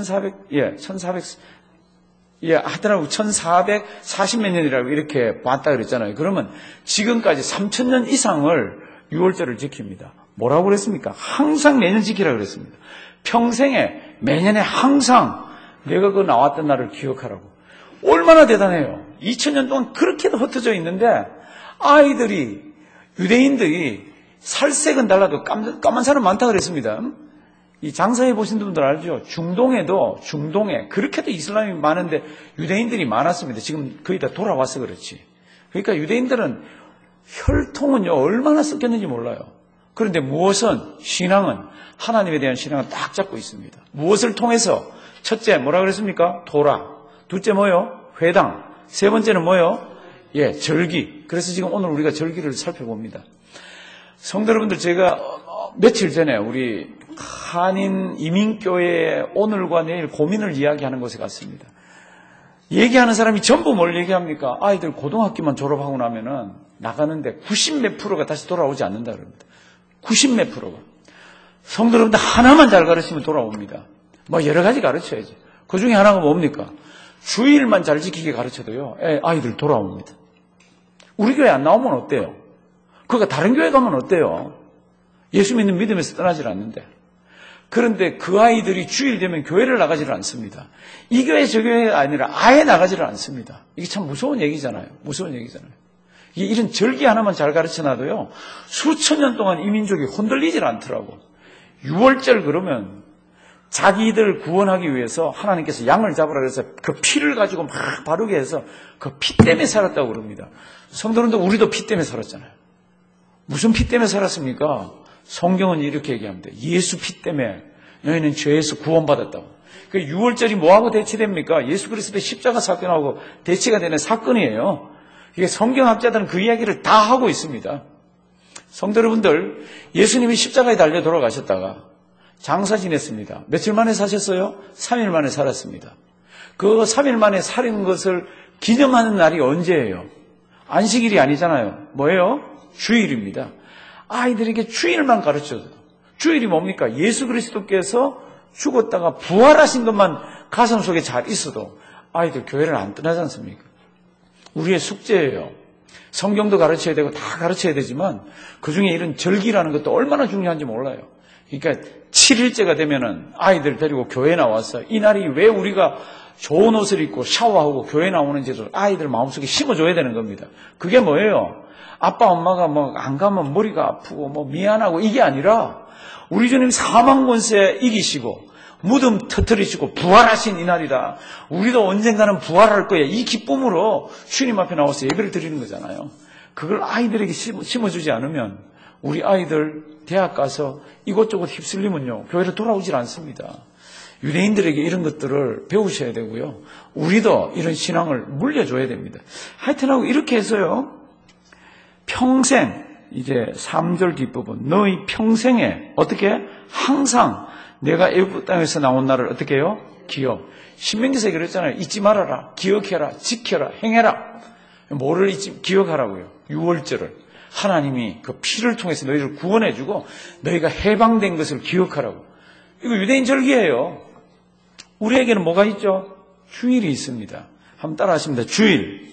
1440몇 년이라고 이렇게 봤다 그랬잖아요. 그러면 지금까지 3000년 이상을 6월절을 지킵니다. 뭐라고 그랬습니까? 항상 매년 지키라 그랬습니다. 평생에 매년에 항상 내가 그 나왔던 날을 기억하라고. 얼마나 대단해요. 2000년 동안 그렇게도 흩어져 있는데 아이들이, 유대인들이 살색은 달라도 까만 사람 많다 그랬습니다. 이 장사해 보신 분들 알죠? 중동에 그렇게도 이슬람이 많은데 유대인들이 많았습니다. 지금 거의 다 돌아와서 그렇지. 그러니까 유대인들은 혈통은요 얼마나 섞였는지 몰라요. 그런데 신앙은 하나님에 대한 신앙은 딱 잡고 있습니다. 무엇을 통해서? 첫째 뭐라 그랬습니까? 토라. 둘째 뭐요? 회당. 세 번째는 뭐요? 절기. 그래서 지금 오늘 우리가 절기를 살펴봅니다. 성도 여러분들, 제가 며칠 전에 우리 한인 이민교회의 오늘과 내일 고민을 이야기하는 곳에 갔습니다. 얘기하는 사람이 전부 뭘 얘기합니까? 아이들 고등학교만 졸업하고 나면은 나가는데 90몇 %가 다시 돌아오지 않는다 그럽니다. 90몇 %가. 성도 여러분들 하나만 잘 가르치면 돌아옵니다. 뭐 여러 가지 가르쳐야지. 그 중에 하나가 뭡니까? 주일만 잘 지키게 가르쳐도요, 아이들 돌아옵니다. 우리 교회 안 나오면 어때요? 그가 다른 교회 가면 어때요? 예수 믿는 믿음에서 떠나질 않는데. 그런데 그 아이들이 주일 되면 교회를 나가지를 않습니다. 이 교회 저 교회가 아니라 아예 나가지를 않습니다. 이게 참 무서운 얘기잖아요. 이런 절기 하나만 잘 가르쳐놔도요, 수천 년 동안 이 민족이 흔들리질 않더라고. 유월절 그러면 자기들 구원하기 위해서 하나님께서 양을 잡으라 그래서 그 피를 가지고 막 바르게 해서 그 피 때문에 살았다고 그럽니다. 성도님도 우리도 피 때문에 살았잖아요. 무슨 피 때문에 살았습니까? 성경은 이렇게 얘기합니다. 예수 피 때문에 너희는 죄에서 구원받았다고. 그 유월절이 뭐하고 대치됩니까? 예수 그리스도의 십자가 사건하고 대치가 되는 사건이에요. 이게 성경학자들은 그 이야기를 다 하고 있습니다. 성도 여러분들, 예수님이 십자가에 달려 돌아가셨다가 장사 지냈습니다. 며칠 만에 사셨어요? 3일 만에 살았습니다. 그 3일 만에 살인 것을 기념하는 날이 언제예요? 안식일이 아니잖아요. 뭐예요? 주일입니다. 아이들에게 주일만 가르쳐줘요. 주일이 뭡니까? 예수 그리스도께서 죽었다가 부활하신 것만 가슴 속에 잘 있어도 아이들 교회를 안 떠나지 않습니까? 우리의 숙제예요. 성경도 가르쳐야 되고 다 가르쳐야 되지만 그중에 이런 절기라는 것도 얼마나 중요한지 몰라요. 그러니까 7일째가 되면은 아이들 데리고 교회 나와서 이 날이 왜 우리가 좋은 옷을 입고 샤워하고 교회 나오는지도 아이들 마음속에 심어줘야 되는 겁니다. 그게 뭐예요? 아빠 엄마가 뭐 안 가면 머리가 아프고 뭐 미안하고 이게 아니라 우리 주님 사망 권세 이기시고 무덤 터뜨리시고 부활하신 이날이다. 우리도 언젠가는 부활할 거야. 이 기쁨으로 주님 앞에 나와서 예배를 드리는 거잖아요. 그걸 아이들에게 심어주지 않으면 우리 아이들 대학 가서 이곳저곳 휩쓸리면요, 교회로 돌아오질 않습니다. 유대인들에게 이런 것들을 배우셔야 되고요. 우리도 이런 신앙을 물려줘야 됩니다. 하여튼하고 이렇게 해서요, 평생, 이제 3절 뒷부분, 너희 평생에 어떻게 항상 내가 애굽 땅에서 나온 날을 어떻게 해요? 기억. 신명기서에 그랬잖아요. 잊지 말아라, 기억해라, 지켜라, 행해라. 뭐를 기억하라고요? 유월절을. 하나님이 그 피를 통해서 너희를 구원해주고 너희가 해방된 것을 기억하라고. 이거 유대인 절기예요. 우리에게는 뭐가 있죠? 주일이 있습니다. 한번 따라 하십니다. 주일.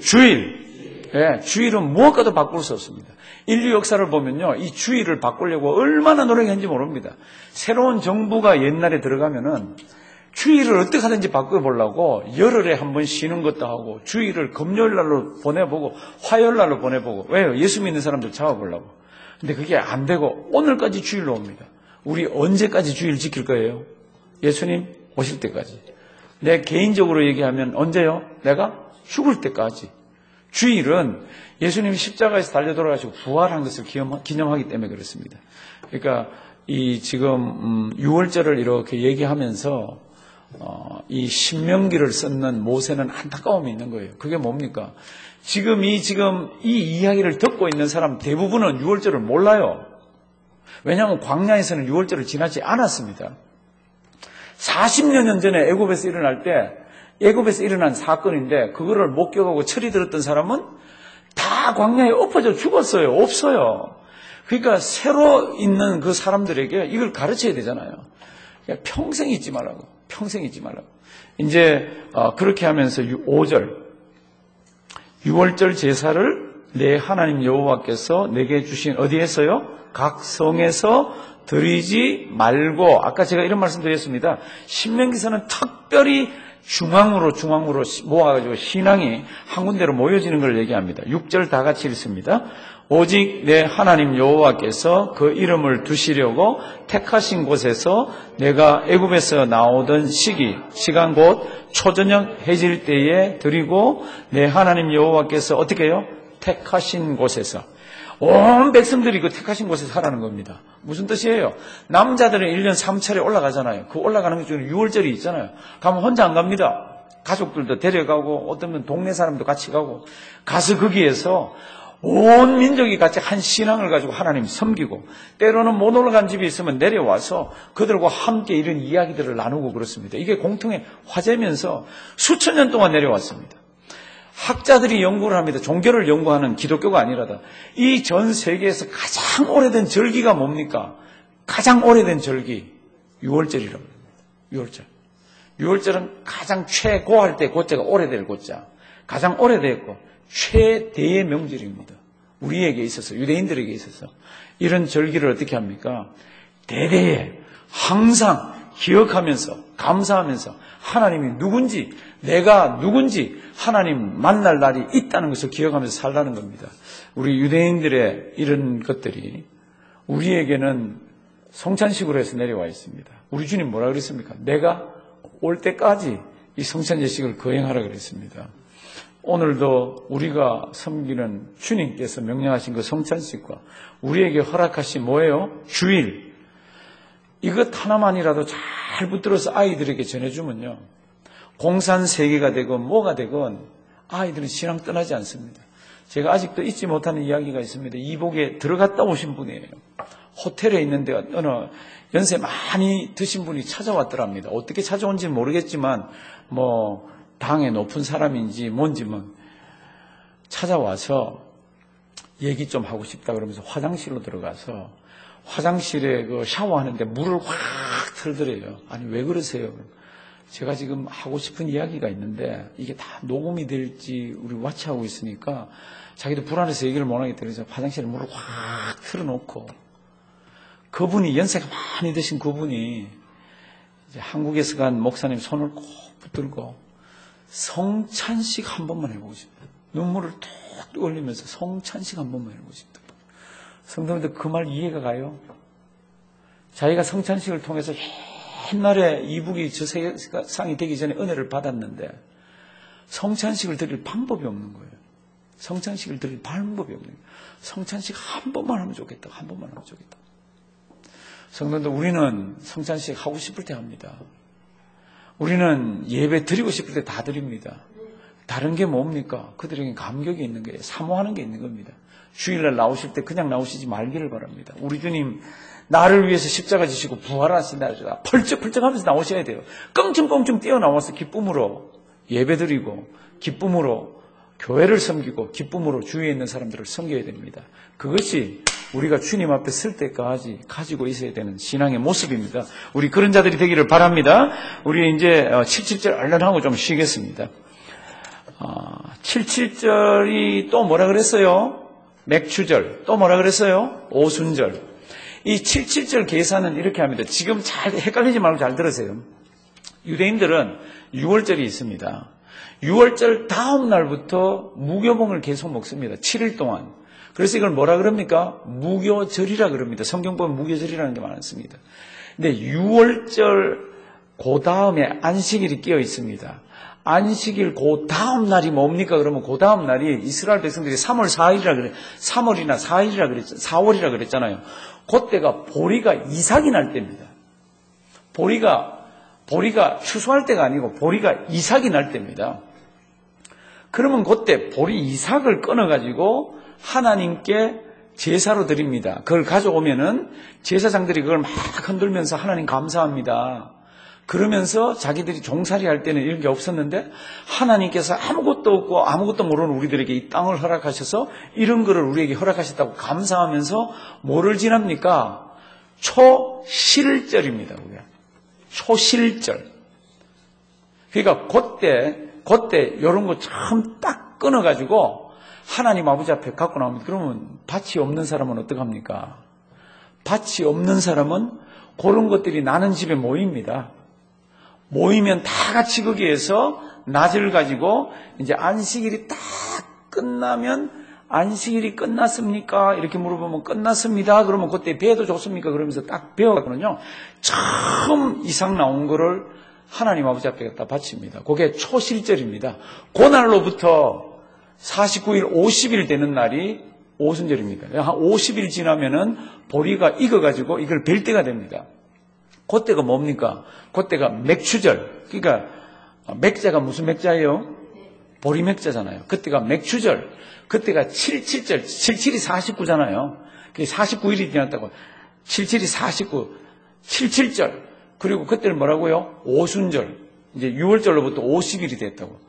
예, 주일은 무엇과도 바꿀 수 없습니다. 인류 역사를 보면요, 이 주일을 바꾸려고 얼마나 노력했는지 모릅니다. 새로운 정부가 옛날에 들어가면은 주일을 어떻게 하든지 바꿔보려고 열흘에 한 번 쉬는 것도 하고 주일을 금요일날로 보내보고 화요일날로 보내보고. 왜요? 예수 믿는 사람들 잡아보려고. 근데 그게 안 되고 오늘까지 주일로 옵니다. 우리 언제까지 주일 지킬 거예요? 예수님 오실 때까지. 내 개인적으로 얘기하면 언제요? 내가 죽을 때까지. 주일은 예수님이 십자가에서 달려 돌아가시고 부활한 것을 기념하기 때문에 그렇습니다. 그러니까 이 지금 유월절을 이렇게 얘기하면서 이 신명기를 썼는 모세는 안타까움이 있는 거예요. 그게 뭡니까? 지금 이 이야기를 듣고 있는 사람 대부분은 유월절을 몰라요. 왜냐하면 광야에서는 유월절을 지나지 않았습니다. 40여 년 전에 애굽에서 일어난 사건인데 그거를 목격하고 철이 들었던 사람은 다 광야에 엎어져 죽었어요. 없어요. 그러니까 새로 있는 그 사람들에게 이걸 가르쳐야 되잖아요. 그러니까 평생 잊지 말라고. 이제 그렇게 하면서 5절 유월절 제사를 내 하나님 여호와께서 내게 주신 어디에서요? 각 성에서 드리지 말고. 아까 제가 이런 말씀 드렸습니다. 신명기서는 특별히 중앙으로 모아가지고 신앙이 한 군데로 모여지는 걸 얘기합니다. 6절 다 같이 읽습니다. 오직 내 하나님 여호와께서 그 이름을 두시려고 택하신 곳에서 내가 애굽에서 나오던 시간 곧 초저녁 해질 때에 드리고 내 하나님 여호와께서 어떻게 해요? 택하신 곳에서. 온 백성들이 그 택하신 곳에서 하라는 겁니다. 무슨 뜻이에요? 남자들은 1년 3차례 올라가잖아요. 그 올라가는 것 중에 6월절이 있잖아요. 가면 혼자 안 갑니다. 가족들도 데려가고 어떤 분 동네 사람도 같이 가고 가서 거기에서 온 민족이 같이 한 신앙을 가지고 하나님 섬기고 때로는 못 올라간 집이 있으면 내려와서 그들과 함께 이런 이야기들을 나누고 그렇습니다. 이게 공통의 화제면서 수천 년 동안 내려왔습니다. 학자들이 연구를 합니다. 종교를 연구하는 기독교가 아니라다. 이 전 세계에서 가장 오래된 절기가 뭡니까? 가장 오래된 절기 유월절이라고 합니다. 유월절은 가장 최고할 때 고자가 오래될 고자. 가장 오래됐고 최대의 명절입니다. 우리에게 있어서, 유대인들에게 있어서 이런 절기를 어떻게 합니까? 대대에 항상 기억하면서 감사하면서 하나님이 누군지 내가 누군지 하나님 만날 날이 있다는 것을 기억하면서 살라는 겁니다. 우리 유대인들의 이런 것들이 우리에게는 성찬식으로 해서 내려와 있습니다. 우리 주님 뭐라 그랬습니까? 내가 올 때까지 이 성찬예식을 거행하라 그랬습니다. 오늘도 우리가 섬기는 주님께서 명령하신 그 성찬식과 우리에게 허락하신 뭐예요? 주일. 이것 하나만이라도 잘 붙들어서 아이들에게 전해주면요, 공산세계가 되건 뭐가 되건 아이들은 신앙 떠나지 않습니다. 제가 아직도 잊지 못하는 이야기가 있습니다. 이복에 들어갔다 오신 분이에요. 호텔에 있는데 어느 연세 많이 드신 분이 찾아왔더랍니다. 어떻게 찾아온지는 모르겠지만 뭐 당에 높은 사람인지 뭔지 찾아와서 얘기 좀 하고 싶다 그러면서 화장실로 들어가서 화장실에 그 샤워하는데 물을 확 틀더래요. 아니 왜 그러세요? 제가 지금 하고 싶은 이야기가 있는데 이게 다 녹음이 될지 우리 와치하고 있으니까 자기도 불안해서 얘기를 못하겠다 그래서 화장실에 물을 확 틀어놓고, 그분이 연세가 많이 드신 그분이 이제 한국에서 간 목사님 손을 꼭 붙들고 성찬식 한 번만 해보고 싶다. 눈물을 툭 흘리면서 성찬식 한 번만 해보고 싶다. 성도님들 그 말 이해가 가요? 자기가 성찬식을 통해서 옛날에 이북이 저 세상이 되기 전에 은혜를 받았는데 성찬식을 드릴 방법이 없는 거예요. 성찬식을 드릴 방법이 없는 거예요. 성찬식 한 번만 하면 좋겠다. 한 번만 하면 좋겠다. 성도님들, 우리는 성찬식 하고 싶을 때 합니다. 우리는 예배 드리고 싶을 때 다 드립니다. 다른 게 뭡니까? 그들에게 감격이 있는 거예요. 사모하는 게 있는 겁니다. 주일날 나오실 때 그냥 나오시지 말기를 바랍니다. 우리 주님 나를 위해서 십자가 지시고 부활하신다. 펄쩍펄쩍 하면서 나오셔야 돼요. 껑충껑충 뛰어나와서 기쁨으로 예배드리고 기쁨으로 교회를 섬기고 기쁨으로 주위에 있는 사람들을 섬겨야 됩니다. 그것이 우리가 주님 앞에 설 때까지 가지고 있어야 되는 신앙의 모습입니다. 우리 그런 자들이 되기를 바랍니다. 우리 이제 77절 얼른 하고 좀 쉬겠습니다. 77절이 또 뭐라 그랬어요? 맥추절. 또 뭐라 그랬어요? 오순절. 이 77절 계산은 이렇게 합니다. 지금 잘 헷갈리지 말고 잘 들으세요. 유대인들은 6월절이 있습니다. 6월절 다음 날부터 무교봉을 계속 먹습니다. 7일 동안. 그래서 이걸 뭐라 그럽니까? 무교절이라 그럽니다. 성경 보면 무교절이라는 게 많습니다. 근데 6월절 그 다음에 안식일이 끼어 있습니다. 안식일 그 다음 날이 뭡니까? 그러면 그 다음 날이 이스라엘 백성들이 3월 4일이라 그래. 3월이나 4일이라 그랬 4월이라 그랬잖아요. 그때가 보리가 이삭이 날 때입니다. 보리가 추수할 때가 아니고 보리가 이삭이 날 때입니다. 그러면 그때 보리 이삭을 끊어가지고 하나님께 제사로 드립니다. 그걸 가져오면은 제사장들이 그걸 막 흔들면서 하나님 감사합니다. 그러면서 자기들이 종살이 할 때는 이런 게 없었는데 하나님께서 아무것도 없고 아무것도 모르는 우리들에게 이 땅을 허락하셔서 이런 거를 우리에게 허락하셨다고 감사하면서 뭐를 지납니까? 초실절입니다. 우리가. 초실절. 그러니까 그때 이런 거 참 딱 끊어가지고 하나님 아버지 앞에 갖고 나옵니다. 그러면 밭이 없는 사람은 어떡합니까? 밭이 없는 사람은 그런 것들이 나는 집에 모입니다. 모이면 다 같이 거기에서 낮을 가지고 이제 안식일이 딱 끝나면 안식일이 끝났습니까? 이렇게 물어보면 끝났습니다. 그러면 그때 배도 좋습니까? 그러면서 딱 배워가거든요. 처음 이삭 나온 거를 하나님 아버지 앞에 갖다 바칩니다. 그게 초실절입니다. 그날로부터 49일, 50일 되는 날이 오순절입니다. 한 50일 지나면은 보리가 익어가지고 이걸 벨 때가 됩니다. 그때가 뭡니까? 그때가 맥추절. 그러니까 맥자가 무슨 맥자예요? 보리 맥자잖아요. 그때가 맥추절. 그때가 77절. 77이 49잖아요. 그게 49일이 지났다고. 77이 49. 77절. 그리고 그때는 뭐라고요? 오순절. 이제 6월절로부터 50일이 됐다고.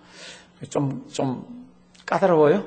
좀 까다로워요?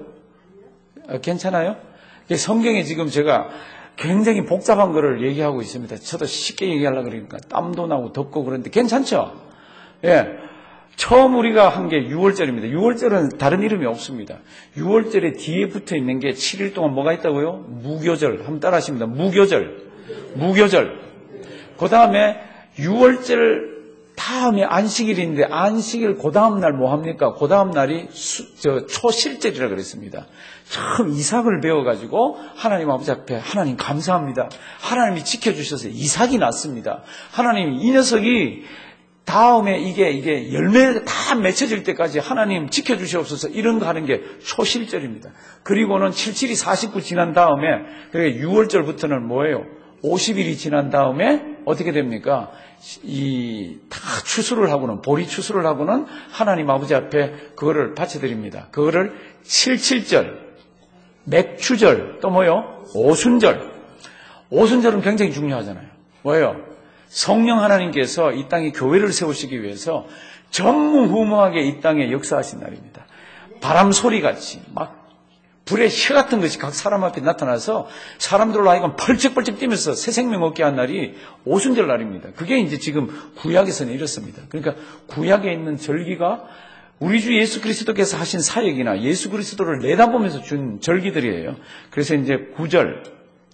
괜찮아요? 성경에 지금 제가 굉장히 복잡한 거를 얘기하고 있습니다. 저도 쉽게 얘기하려고 그러니까 땀도 나고 덥고 그런데 괜찮죠? 예. 처음 우리가 한 게 6월절입니다. 6월절은 다른 이름이 없습니다. 6월절에 뒤에 붙어 있는 게 7일 동안 뭐가 있다고요? 무교절. 한번 따라 하십니다. 무교절. 그 다음에 6월절 다음에 안식일인데 안식일 그 다음 날 뭐 합니까? 그 다음 날이 초실절이라 그랬습니다. 처음 이삭을 배워가지고 하나님 아버지 앞에 하나님 감사합니다. 하나님이 지켜주셔서 이삭이 났습니다. 하나님 이 녀석이 다음에 이게 열매가 다 맺혀질 때까지 하나님 지켜주시옵소서 이런 거 하는 게 초실절입니다. 그리고는 7일이 49 지난 다음에 6월절부터는 뭐예요? 50일이 지난 다음에 어떻게 됩니까? 다 추수를 하고는, 보리 추수를 하고는 하나님 아버지 앞에 그거를 바쳐드립니다. 그거를 77절, 맥추절, 또 뭐요? 오순절. 오순절은 굉장히 중요하잖아요. 뭐예요? 성령 하나님께서 이 땅에 교회를 세우시기 위해서 전무후무하게 이 땅에 역사하신 날입니다. 바람 소리같이 막 불의 혀 같은 것이 각 사람 앞에 나타나서 사람들로 하여금 펄쩍펄쩍 뛰면서 새 생명 얻게 한 날이 오순절 날입니다. 그게 이제 지금 구약에서는 이렇습니다. 그러니까 구약에 있는 절기가 우리 주 예수 그리스도께서 하신 사역이나 예수 그리스도를 내다보면서 준 절기들이에요. 그래서 이제 9절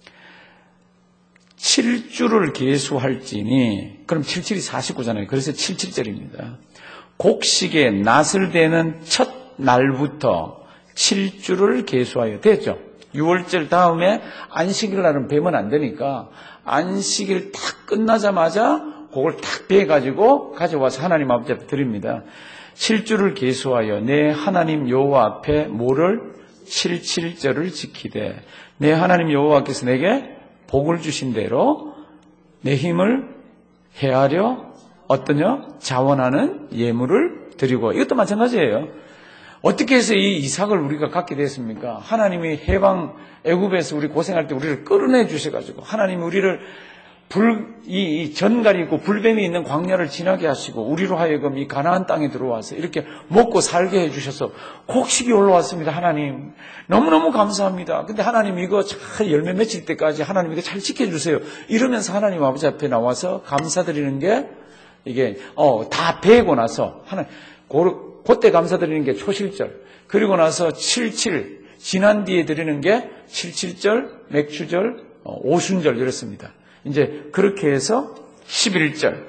7주를 계수할지니 그럼 77이 49잖아요. 그래서 77절입니다. 곡식에 낫을 대는 첫 날부터 7주를 계수하여 됐죠. 6월절 다음에 안식일 날은 베면 안 되니까 안식일 딱 끝나자마자 그걸 딱 베가지고 가져와서 하나님 아버지 앞에 드립니다. 7주를 계수하여 내 하나님 여호와 앞에 뭐를 77절을 지키되 내 하나님 여호와께서 내게 복을 주신 대로 내 힘을 헤아려 어떠냐? 자원하는 예물을 드리고 이것도 마찬가지예요. 어떻게 해서 이 이삭을 우리가 갖게 됐습니까? 하나님이 해방 애굽에서 우리 고생할 때 우리를 끌어내 주셔가지고 하나님이 우리를 이 전갈이 있고 불뱀이 있는 광야를 지나게 하시고 우리로 하여금 이 가나안 땅에 들어와서 이렇게 먹고 살게 해주셔서 곡식이 올라왔습니다. 하나님 너무너무 감사합니다. 근데 하나님 이거 잘 열매 맺힐 때까지 하나님 이거 잘 지켜주세요. 이러면서 하나님 아버지 앞에 나와서 감사드리는 게 이게 다 베고 나서 하나님 그때 감사드리는 게 초실절. 그리고 나서 77 지난 뒤에 드리는 게 77절, 맥추절, 오순절 이렇습니다. 이제 그렇게 해서 11절.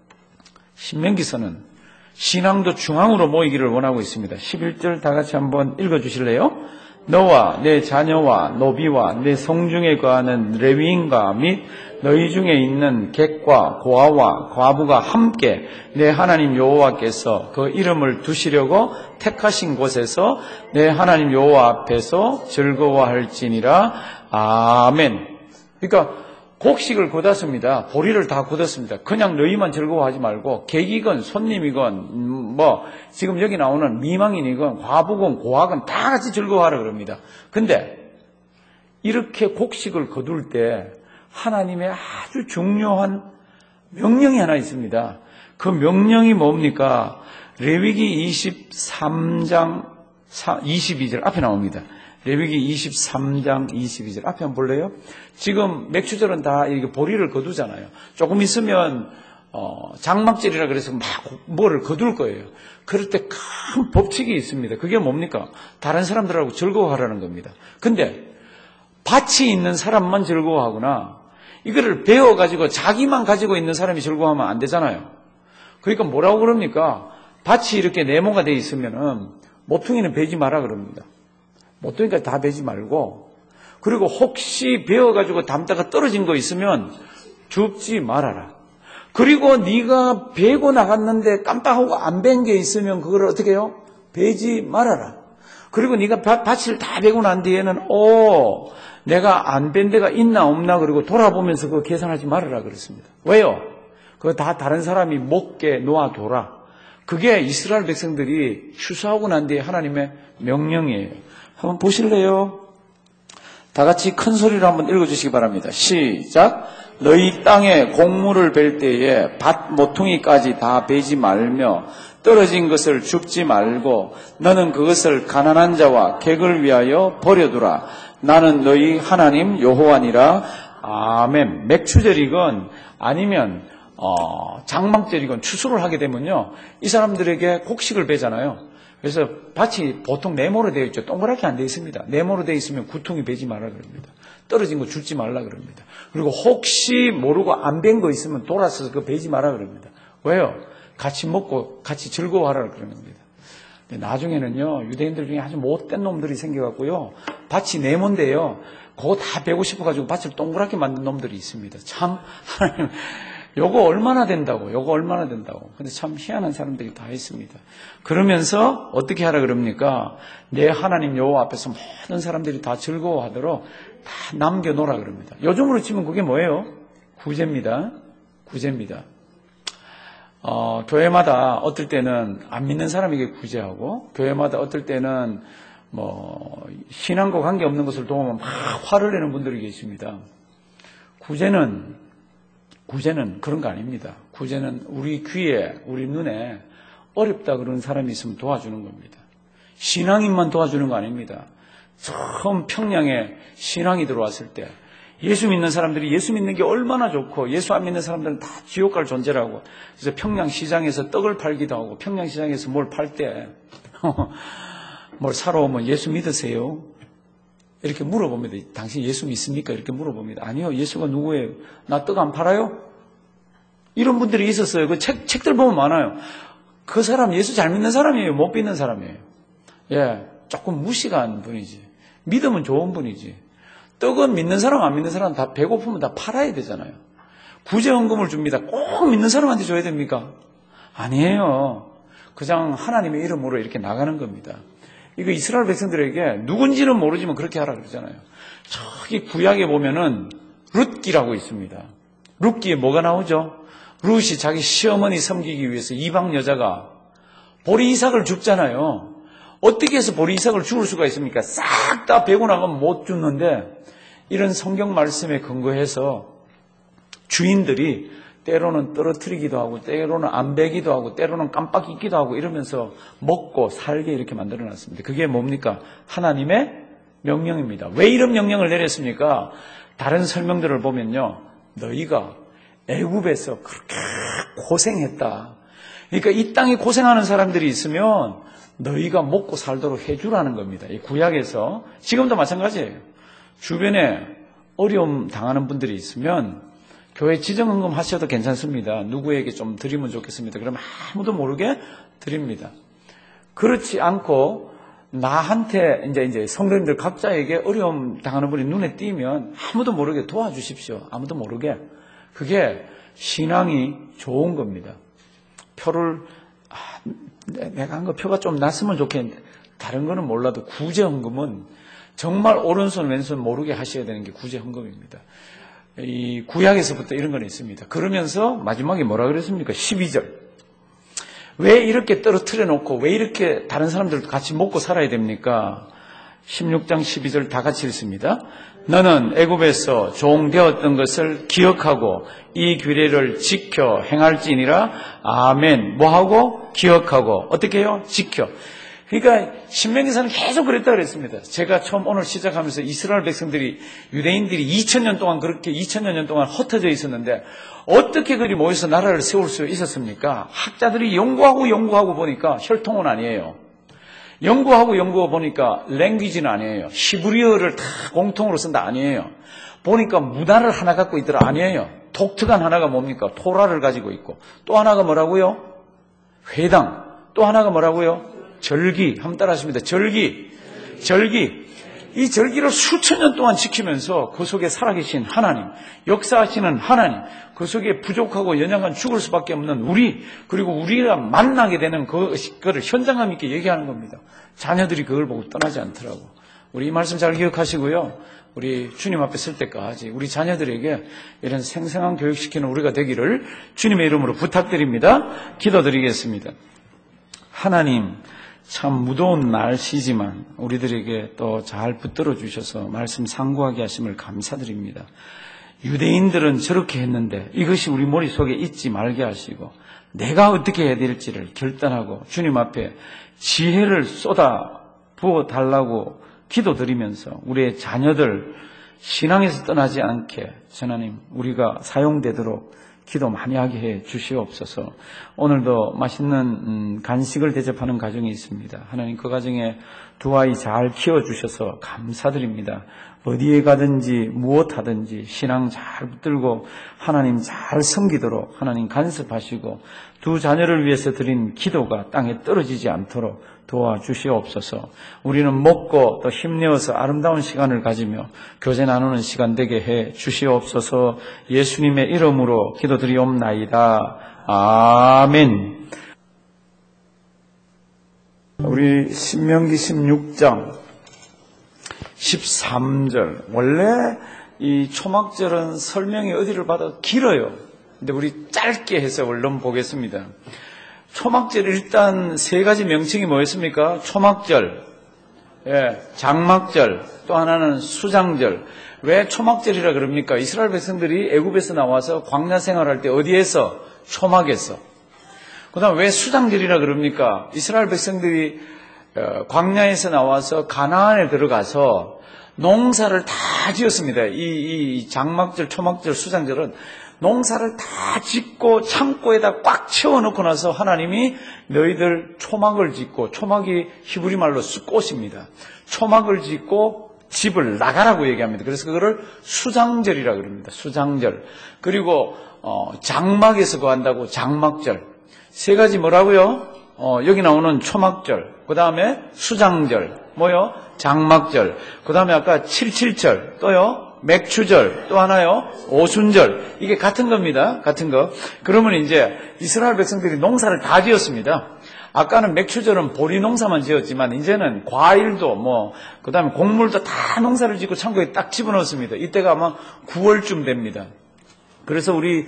신명기서는 신앙도 중앙으로 모이기를 원하고 있습니다. 11절 다 같이 한번 읽어주실래요? 너와 내 자녀와 노비와 내 성중에 거하는 레위인과 및 너희 중에 있는 객과 고아와 과부가 함께 내 하나님 여호와께서 그 이름을 두시려고 택하신 곳에서 내 하나님 여호와 앞에서 즐거워할지니라. 아멘. 그러니까 곡식을 걷었습니다. 보리를 다 걷었습니다. 그냥 너희만 즐거워하지 말고 객이건 손님이건 지금 여기 나오는 미망인이건 과부건 고아건 다 같이 즐거워하라 그럽니다. 근데 이렇게 곡식을 거둘 때 하나님의 아주 중요한 명령이 하나 있습니다. 그 명령이 뭡니까? 레위기 23장 22절 앞에 나옵니다. 레위기 23장 22절 앞에 한번 볼래요? 지금 맥추절은 다 이렇게 보리를 거두잖아요. 조금 있으면 장막절이라 그래서 막 뭐를 거둘 거예요. 그럴 때 큰 법칙이 있습니다. 그게 뭡니까? 다른 사람들하고 즐거워하라는 겁니다. 근데 밭이 있는 사람만 즐거워하거나 이거를 배워가지고 자기만 가지고 있는 사람이 즐거워하면 안 되잖아요. 그러니까 뭐라고 그럽니까? 밭이 이렇게 네모가 돼 있으면은 모퉁이는 베지 마라 그럽니다. 모퉁이까지 다 베지 말고, 그리고 혹시 베어가지고 담다가 떨어진 거 있으면 줍지 말아라. 그리고 네가 베고 나갔는데 깜빡하고 안 벤 게 있으면 그걸 어떻게 해요? 베지 말아라. 그리고 네가 밭을 다 베고 난 뒤에는 내가 안 벤 데가 있나 없나 그리고 돌아보면서 그거 계산하지 말아라 그랬습니다. 왜요? 그거 다 다른 사람이 먹게 놓아둬라. 그게 이스라엘 백성들이 추수하고 난 뒤에 하나님의 명령이에요. 한번 보실래요? 다 같이 큰 소리로 한번 읽어주시기 바랍니다. 시작. 너희 땅에 곡물을 벨 때에 밭 모퉁이까지 다 베지 말며 떨어진 것을 줍지 말고 너는 그것을 가난한 자와 객을 위하여 버려두라. 나는 너희 하나님 여호와니라. 아멘. 맥추절이건 아니면 장막절이건 추수를 하게 되면요, 이 사람들에게 곡식을 베잖아요. 그래서 밭이 보통 네모로 되어 있죠. 동그랗게 안 되어 있습니다. 네모로 되어 있으면 구통이 베지 말라 그럽니다. 떨어진 거 줄지 말라 그럽니다. 그리고 혹시 모르고 안 벤 거 있으면 돌아서서 그거 베지 말라 그럽니다. 왜요? 같이 먹고 같이 즐거워하라 그러는 겁니다. 나중에는요, 유대인들 중에 아주 못된 놈들이 생겨갖고요, 밭이 네모인데요, 그거 다 베고 싶어가지고 밭을 동그랗게 만든 놈들이 있습니다. 참, 하나님, 요거 얼마나 된다고. 근데 참 희한한 사람들이 다 있습니다. 그러면서 어떻게 하라 그럽니까? 내 하나님 여호와 앞에서 모든 사람들이 다 즐거워하도록 다 남겨놓으라 그럽니다. 요즘으로 치면 그게 뭐예요? 구제입니다. 교회마다 어떨 때는 안 믿는 사람에게 구제하고, 교회마다 어떨 때는 신앙과 관계없는 것을 도우면 막 화를 내는 분들이 계십니다. 구제는 그런 거 아닙니다. 구제는 우리 귀에, 우리 눈에 어렵다 그러는 사람이 있으면 도와주는 겁니다. 신앙인만 도와주는 거 아닙니다. 처음 평양에 신앙이 들어왔을 때 예수 믿는 사람들이 예수 믿는 게 얼마나 좋고 예수 안 믿는 사람들은 다 지옥 갈 존재라고. 그래서 평양시장에서 떡을 팔기도 하고 평양시장에서 뭘 팔 때 뭘 사러 오면 예수 믿으세요? 이렇게 물어봅니다. 당신 예수 믿습니까? 이렇게 물어봅니다. 아니요. 예수가 누구예요? 나 떡 안 팔아요? 이런 분들이 있었어요. 그 책들 보면 많아요. 그 사람 예수 잘 믿는 사람이에요? 못 믿는 사람이에요? 예, 조금 무식한 분이지. 믿으면 좋은 분이지. 떡은 믿는 사람 안 믿는 사람 다 배고프면 다 팔아야 되잖아요. 구제헌금을 줍니다. 꼭 믿는 사람한테 줘야 됩니까? 아니에요. 그냥 하나님의 이름으로 이렇게 나가는 겁니다. 이거 이스라엘 백성들에게 누군지는 모르지만 그렇게 하라 그러잖아요. 저기 구약에 보면은 룻기라고 있습니다. 룻기에 뭐가 나오죠? 룻이 자기 시어머니 섬기기 위해서 이방 여자가 보리 이삭을 줍잖아요. 어떻게 해서 보리 이삭을 죽을 수가 있습니까? 싹 다 베고 나가면 못 죽는데, 이런 성경 말씀에 근거해서 주인들이 때로는 떨어뜨리기도 하고 때로는 안 베기도 하고 때로는 깜빡 잊기도 하고 이러면서 먹고 살게 이렇게 만들어놨습니다. 그게 뭡니까? 하나님의 명령입니다. 왜 이런 명령을 내렸습니까? 다른 설명들을 보면요, 너희가 애굽에서 그렇게 고생했다. 그러니까 이 땅에 고생하는 사람들이 있으면 너희가 먹고 살도록 해주라는 겁니다. 이 구약에서 지금도 마찬가지예요. 주변에 어려움 당하는 분들이 있으면 교회 지정헌금 하셔도 괜찮습니다. 누구에게 좀 드리면 좋겠습니다. 그러면 아무도 모르게 드립니다. 그렇지 않고 나한테 이제 성도님들 각자에게 어려움 당하는 분이 눈에 띄면 아무도 모르게 도와주십시오. 아무도 모르게. 그게 신앙이 좋은 겁니다. 표를 내가 한 거 표가 좀 났으면 좋겠는데 다른 거는 몰라도 구제헌금은 정말 오른손 왼손 모르게 하셔야 되는 게 구제헌금입니다. 이 구약에서부터 이런 건 있습니다. 그러면서 마지막에 뭐라 그랬습니까? 12절. 왜 이렇게 떨어뜨려 놓고 왜 이렇게 다른 사람들도 같이 먹고 살아야 됩니까? 16장 12절 다 같이 읽습니다. 너는 애굽에서 종되었던 것을 기억하고 이 규례를 지켜 행할지니라. 아멘. 뭐하고? 기억하고. 어떻게 해요? 지켜. 그러니까 신명기서는 계속 그랬다 그랬습니다. 제가 처음 오늘 시작하면서 이스라엘 백성들이, 유대인들이 2000년 동안 그렇게 2000여 년 동안 흩어져 있었는데 어떻게 그리 모여서 나라를 세울 수 있었습니까? 학자들이 연구하고 보니까 혈통은 아니에요. 연구하고 보니까 랭귀지는 아니에요. 히브리어를 다 공통으로 쓴다 아니에요. 보니까 문화를 하나 갖고 있더라 아니에요. 독특한 하나가 뭡니까? 토라를 가지고 있고, 또 하나가 뭐라고요? 회당. 또 하나가 뭐라고요? 절기. 한번 따라 하십니다. 절기. 이 절기를 수천 년 동안 지키면서 그 속에 살아계신 하나님, 역사하시는 하나님, 그 속에 부족하고 연약한 죽을 수밖에 없는 우리, 그리고 우리가 만나게 되는 그거를 현장감 있게 얘기하는 겁니다. 자녀들이 그걸 보고 떠나지 않더라고. 우리 이 말씀 잘 기억하시고요. 우리 주님 앞에 설 때까지 우리 자녀들에게 이런 생생한 교육시키는 우리가 되기를 주님의 이름으로 부탁드립니다. 기도드리겠습니다. 하나님, 참 무더운 날씨지만 우리들에게 또 잘 붙들어 주셔서 말씀 상고하게 하심을 감사드립니다. 유대인들은 저렇게 했는데 이것이 우리 머릿속에 있지 말게 하시고 내가 어떻게 해야 될지를 결단하고 주님 앞에 지혜를 쏟아 부어 달라고 기도드리면서 우리의 자녀들 신앙에서 떠나지 않게 하나님 우리가 사용되도록 기도 많이 하게 해 주시옵소서. 오늘도 맛있는 간식을 대접하는 가정이 있습니다. 하나님 그 가정에 두 아이 잘 키워주셔서 감사드립니다. 어디에 가든지 무엇하든지 신앙 잘 붙들고 하나님 잘 섬기도록 하나님 간섭하시고 두 자녀를 위해서 드린 기도가 땅에 떨어지지 않도록 도와주시옵소서. 우리는 먹고 또 힘내어서 아름다운 시간을 가지며 교제 나누는 시간 되게 해 주시옵소서. 예수님의 이름으로 기도드리옵나이다. 아멘. 우리 신명기 16장 13절. 원래 이 초막절은 설명이 어디를 봐도 길어요. 근데 우리 짧게 해서 얼른 보겠습니다. 초막절 일단 세 가지 명칭이 뭐였습니까? 초막절, 장막절, 또 하나는 수장절. 왜 초막절이라 그럽니까? 이스라엘 백성들이 애굽에서 나와서 광야 생활할 때 어디에서? 초막에서. 그 다음 왜 수장절이라 그럽니까? 이스라엘 백성들이 광야에서 나와서 가나안에 들어가서 농사를 다 지었습니다. 이 장막절, 초막절, 수장절은 농사를 다 짓고 창고에다 꽉 채워놓고 나서 하나님이 너희들 초막을 짓고, 초막이 히브리 말로 숫꽃입니다. 초막을 짓고 집을 나가라고 얘기합니다. 그래서 그거를 수장절이라고 그럽니다. 수장절. 그리고 장막에서 거한다고 장막절. 세 가지 뭐라고요? 여기 나오는 초막절, 그 다음에 수장절, 뭐요? 장막절, 그 다음에 아까 77절, 또요? 맥추절, 또 하나요? 오순절. 이게 같은 겁니다. 같은 거. 그러면 이제 이스라엘 백성들이 농사를 다 지었습니다. 아까는 맥추절은 보리 농사만 지었지만 이제는 과일도 그 다음에 곡물도 다 농사를 짓고 창고에 딱 집어넣습니다. 이때가 아마 9월쯤 됩니다. 그래서 우리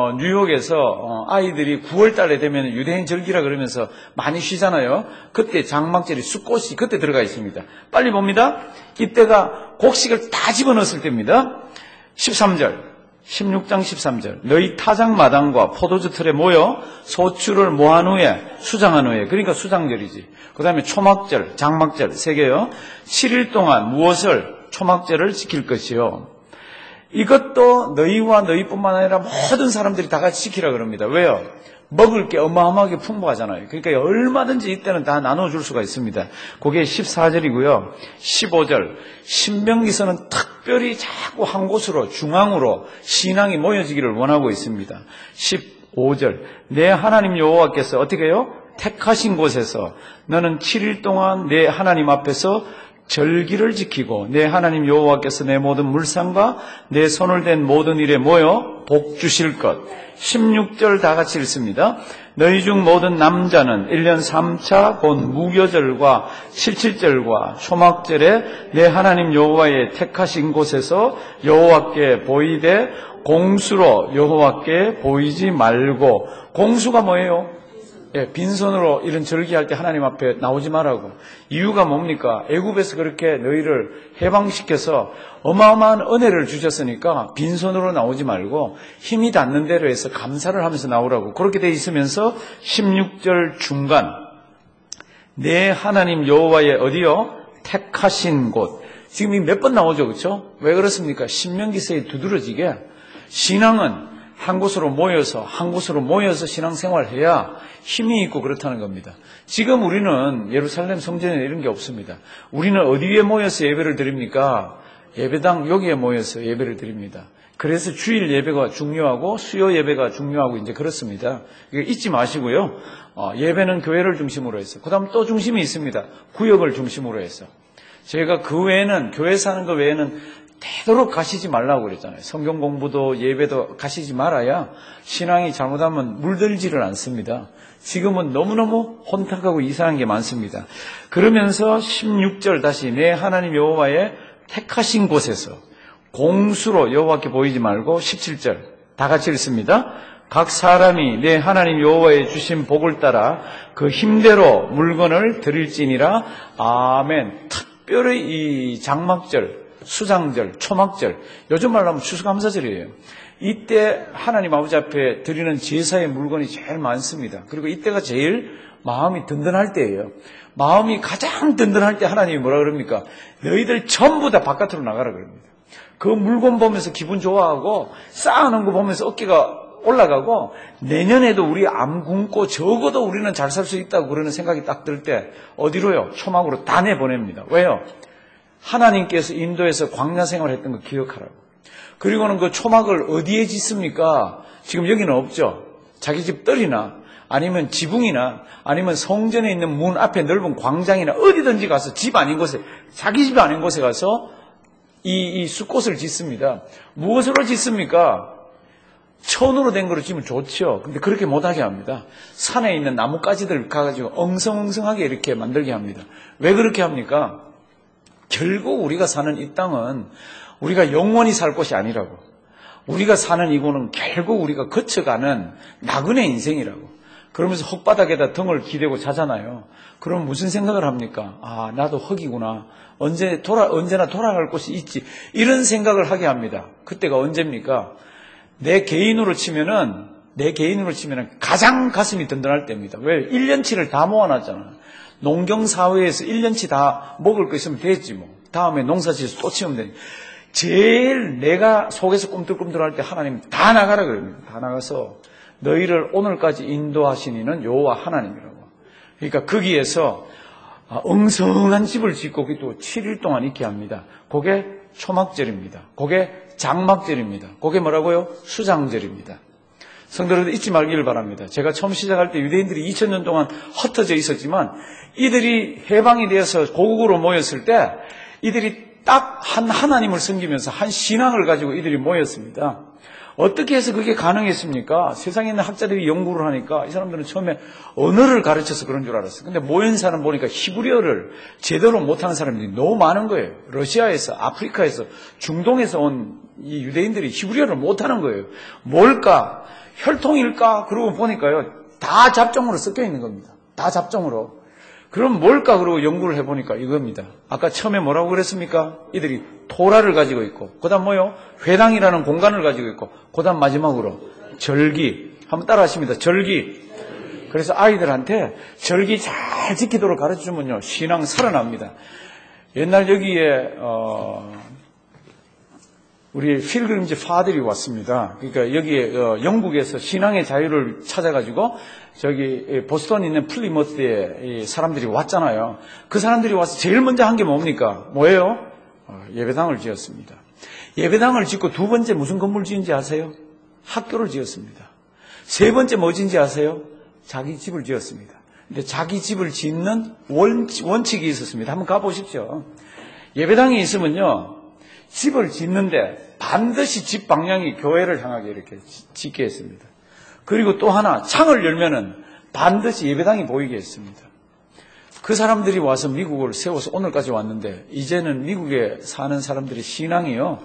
뉴욕에서 아이들이 9월 달에 되면 유대인 절기라 그러면서 많이 쉬잖아요. 그때 장막절이 숫꽃이 그때 들어가 있습니다. 빨리 봅니다. 이때가 곡식을 다 집어넣었을 때입니다. 13절, 16장 13절. 너희 타작마당과 포도주 틀에 모여 소출을 모한 후에 수장한 후에, 그러니까 수장절이지. 그 다음에 초막절, 장막절 세 개요. 7일 동안 무엇을? 초막절을 지킬 것이요. 이것도 너희와 너희뿐만 아니라 모든 사람들이 다 같이 지키라 그럽니다. 왜요? 먹을 게 어마어마하게 풍부하잖아요. 그러니까 얼마든지 이때는 다 나눠줄 수가 있습니다. 그게 14절이고요. 15절. 신명기서는 특별히 자꾸 한 곳으로, 중앙으로 신앙이 모여지기를 원하고 있습니다. 15절. 내 하나님 여호와께서 어떻게 해요? 택하신 곳에서 너는 7일 동안 내 하나님 앞에서 절기를 지키고 내 하나님 여호와께서 내 모든 물상과 내 손을 댄 모든 일에 모여 복 주실 것. 16절 다 같이 읽습니다. 너희 중 모든 남자는 1년 3차 곧 무교절과 77절과 초막절에 내 하나님 여호와의 택하신 곳에서 여호와께 보이되 공수로 여호와께 보이지 말고. 공수가 뭐예요? 빈손으로 이런 절기할 때 하나님 앞에 나오지 말라고. 이유가 뭡니까? 애굽에서 그렇게 너희를 해방시켜서 어마어마한 은혜를 주셨으니까 빈손으로 나오지 말고 힘이 닿는 대로 해서 감사를 하면서 나오라고. 그렇게 돼 있으면서 16절 중간 내 하나님 여호와의 어디요? 택하신 곳. 지금 이 몇 번 나오죠, 그렇죠? 왜 그렇습니까? 신명기서에 두드러지게 신앙은 한 곳으로 모여서 신앙생활해야 힘이 있고 그렇다는 겁니다. 지금 우리는 예루살렘 성전에 이런 게 없습니다. 우리는 어디에 모여서 예배를 드립니까? 예배당 여기에 모여서 예배를 드립니다. 그래서 주일 예배가 중요하고 수요 예배가 중요하고 이제 그렇습니다. 이거 잊지 마시고요. 예배는 교회를 중심으로 해서, 그 다음 또 중심이 있습니다. 구역을 중심으로 해서. 제가 그 외에는, 교회 사는 거 외에는 되도록 가시지 말라고 그랬잖아요. 성경 공부도 예배도 가시지 말아야 신앙이 잘못하면 물들지를 않습니다. 지금은 너무너무 혼탁하고 이상한 게 많습니다. 그러면서 16절 다시 내 하나님 여호와의 택하신 곳에서 공수로 여호와께 보이지 말고 17절 다 같이 읽습니다. 각 사람이 내 하나님 여호와의 주신 복을 따라 그 힘대로 물건을 드릴지니라. 아멘. 특별히 이 장막절, 수장절, 초막절, 요즘 말로 하면 추수감사절이에요. 이때 하나님 아버지 앞에 드리는 제사의 물건이 제일 많습니다. 그리고 이때가 제일 마음이 든든할 때예요. 마음이 가장 든든할 때 하나님이 뭐라 그럽니까? 너희들 전부 다 바깥으로 나가라 그럽니다. 그 물건 보면서 기분 좋아하고 쌓아놓은 거 보면서 어깨가 올라가고 내년에도 우리 암 굶고 적어도 우리는 잘 살 수 있다고 그러는 생각이 딱 들 때 어디로요? 초막으로 다 내보냅니다. 왜요? 하나님께서 인도에서 광야 생활했던 거 기억하라고. 그리고는 그 초막을 어디에 짓습니까? 지금 여기는 없죠. 자기 집 뜰이나 아니면 지붕이나 아니면 성전에 있는 문 앞에 넓은 광장이나 어디든지 가서 집 아닌 곳에, 자기 집 아닌 곳에 가서 이 숫꽃을 짓습니다. 무엇으로 짓습니까? 천으로 된 거로 짓면 좋죠. 근데 그렇게 못하게 합니다. 산에 있는 나뭇가지들 가가지고 엉성엉성하게 이렇게 만들게 합니다. 왜 그렇게 합니까? 결국 우리가 사는 이 땅은 우리가 영원히 살 곳이 아니라고. 우리가 사는 이곳은 결국 우리가 거쳐가는 나그네 인생이라고. 그러면서 흙바닥에다 등을 기대고 자잖아요. 그럼 무슨 생각을 합니까? 아, 나도 흙이구나. 언제나 돌아갈 곳이 있지. 이런 생각을 하게 합니다. 그때가 언제입니까? 내 개인으로 치면은 가장 가슴이 든든할 때입니다. 왜? 1년치를 다 모아놨잖아요. 농경사회에서 1년치 다 먹을 거 있으면 됐지 뭐. 다음에 농사지어서 또 치우면 되니. 제일 내가 속에서 꿈틀꿈틀할 때 하나님 다 나가라 그럽니다. 다 나가서 너희를 오늘까지 인도하신 이는 여호와 하나님이라고. 그러니까 거기에서 엉성한 집을 짓고 또 7일 동안 있게 합니다. 그게 초막절입니다. 그게 장막절입니다. 그게 뭐라고요? 수장절입니다. 성도들도 잊지 말기를 바랍니다. 제가 처음 시작할 때 유대인들이 2000년 동안 흩어져 있었지만 이들이 해방이 되어서 고국으로 모였을 때 이들이 딱 한 하나님을 섬기면서 한 신앙을 가지고 이들이 모였습니다. 어떻게 해서 그게 가능했습니까? 세상에 있는 학자들이 연구를 하니까 이 사람들은 처음에 언어를 가르쳐서 그런 줄 알았어요. 근데 모인 사람 보니까 히브리어를 제대로 못하는 사람들이 너무 많은 거예요. 러시아에서, 아프리카에서, 중동에서 온 이 유대인들이 히브리어를 못하는 거예요. 뭘까? 혈통일까? 그러고 보니까요, 다 잡종으로 섞여 있는 겁니다. 다 잡종으로. 그럼 뭘까? 그러고 연구를 해보니까 이겁니다. 아까 처음에 뭐라고 그랬습니까? 이들이 토라를 가지고 있고, 그 다음 뭐요? 회당이라는 공간을 가지고 있고, 그 다음 마지막으로 절기. 한번 따라 하십니다. 절기. 그래서 아이들한테 절기 잘 지키도록 가르쳐주면요, 신앙 살아납니다. 옛날 여기에, 우리 필그림즈 파들이 왔습니다. 그러니까 여기에 영국에서 신앙의 자유를 찾아가지고 저기 보스턴에 있는 플리머스에 사람들이 왔잖아요. 그 사람들이 와서 제일 먼저 한 게 뭡니까? 뭐예요? 예배당을 지었습니다. 예배당을 짓고 두 번째 무슨 건물 지은지 아세요? 학교를 지었습니다. 세 번째 뭐 지은지 아세요? 자기 집을 지었습니다. 근데 자기 집을 짓는 원칙이 있었습니다. 한번 가보십시오. 예배당이 있으면요, 집을 짓는데 반드시 집 방향이 교회를 향하게 이렇게 짓게 했습니다. 그리고 또 하나, 창을 열면은 반드시 예배당이 보이게 했습니다. 그 사람들이 와서 미국을 세워서 오늘까지 왔는데, 이제는 미국에 사는 사람들의 신앙이요,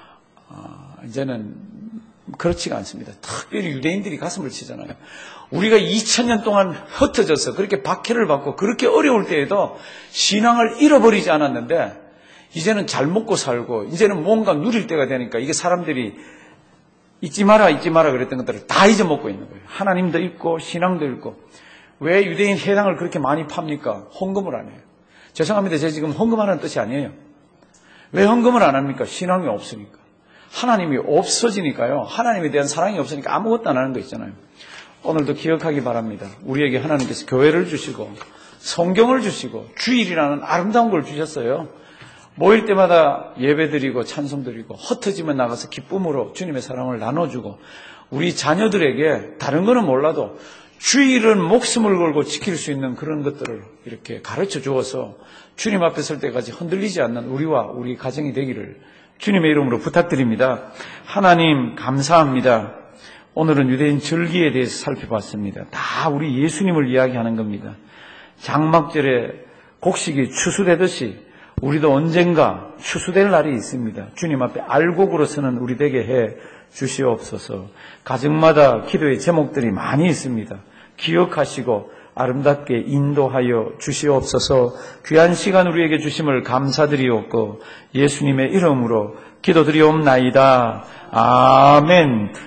이제는 그렇지가 않습니다. 특별히 유대인들이 가슴을 치잖아요. 우리가 2000년 동안 흩어져서 그렇게 박해를 받고 그렇게 어려울 때에도 신앙을 잃어버리지 않았는데, 이제는 잘 먹고 살고 이제는 뭔가 누릴 때가 되니까 이게 사람들이 잊지 마라 그랬던 것들을 다 잊어먹고 있는 거예요. 하나님도 잊고 신앙도 잃고. 왜 유대인 회당을 그렇게 많이 팝니까? 헌금을 안 해요. 죄송합니다. 제가 지금 헌금하는 뜻이 아니에요. 왜 헌금을 안 합니까? 신앙이 없으니까. 하나님이 없어지니까요. 하나님에 대한 사랑이 없으니까 아무것도 안 하는 거 있잖아요. 오늘도 기억하기 바랍니다. 우리에게 하나님께서 교회를 주시고 성경을 주시고 주일이라는 아름다운 걸 주셨어요. 모일 때마다 예배드리고 찬송드리고 흩어지면 나가서 기쁨으로 주님의 사랑을 나눠주고, 우리 자녀들에게 다른 거는 몰라도 주일은 목숨을 걸고 지킬 수 있는 그런 것들을 이렇게 가르쳐 주어서 주님 앞에 설 때까지 흔들리지 않는 우리와 우리 가정이 되기를 주님의 이름으로 부탁드립니다. 하나님 감사합니다. 오늘은 유대인 절기에 대해서 살펴봤습니다. 다 우리 예수님을 이야기하는 겁니다. 장막절에 곡식이 추수되듯이 우리도 언젠가 추수될 날이 있습니다. 주님 앞에 알곡으로 서는 우리 되게 해 주시옵소서. 가정마다 기도의 제목들이 많이 있습니다. 기억하시고 아름답게 인도하여 주시옵소서. 귀한 시간 우리에게 주심을 감사드리옵고 예수님의 이름으로 기도드리옵나이다. 아멘.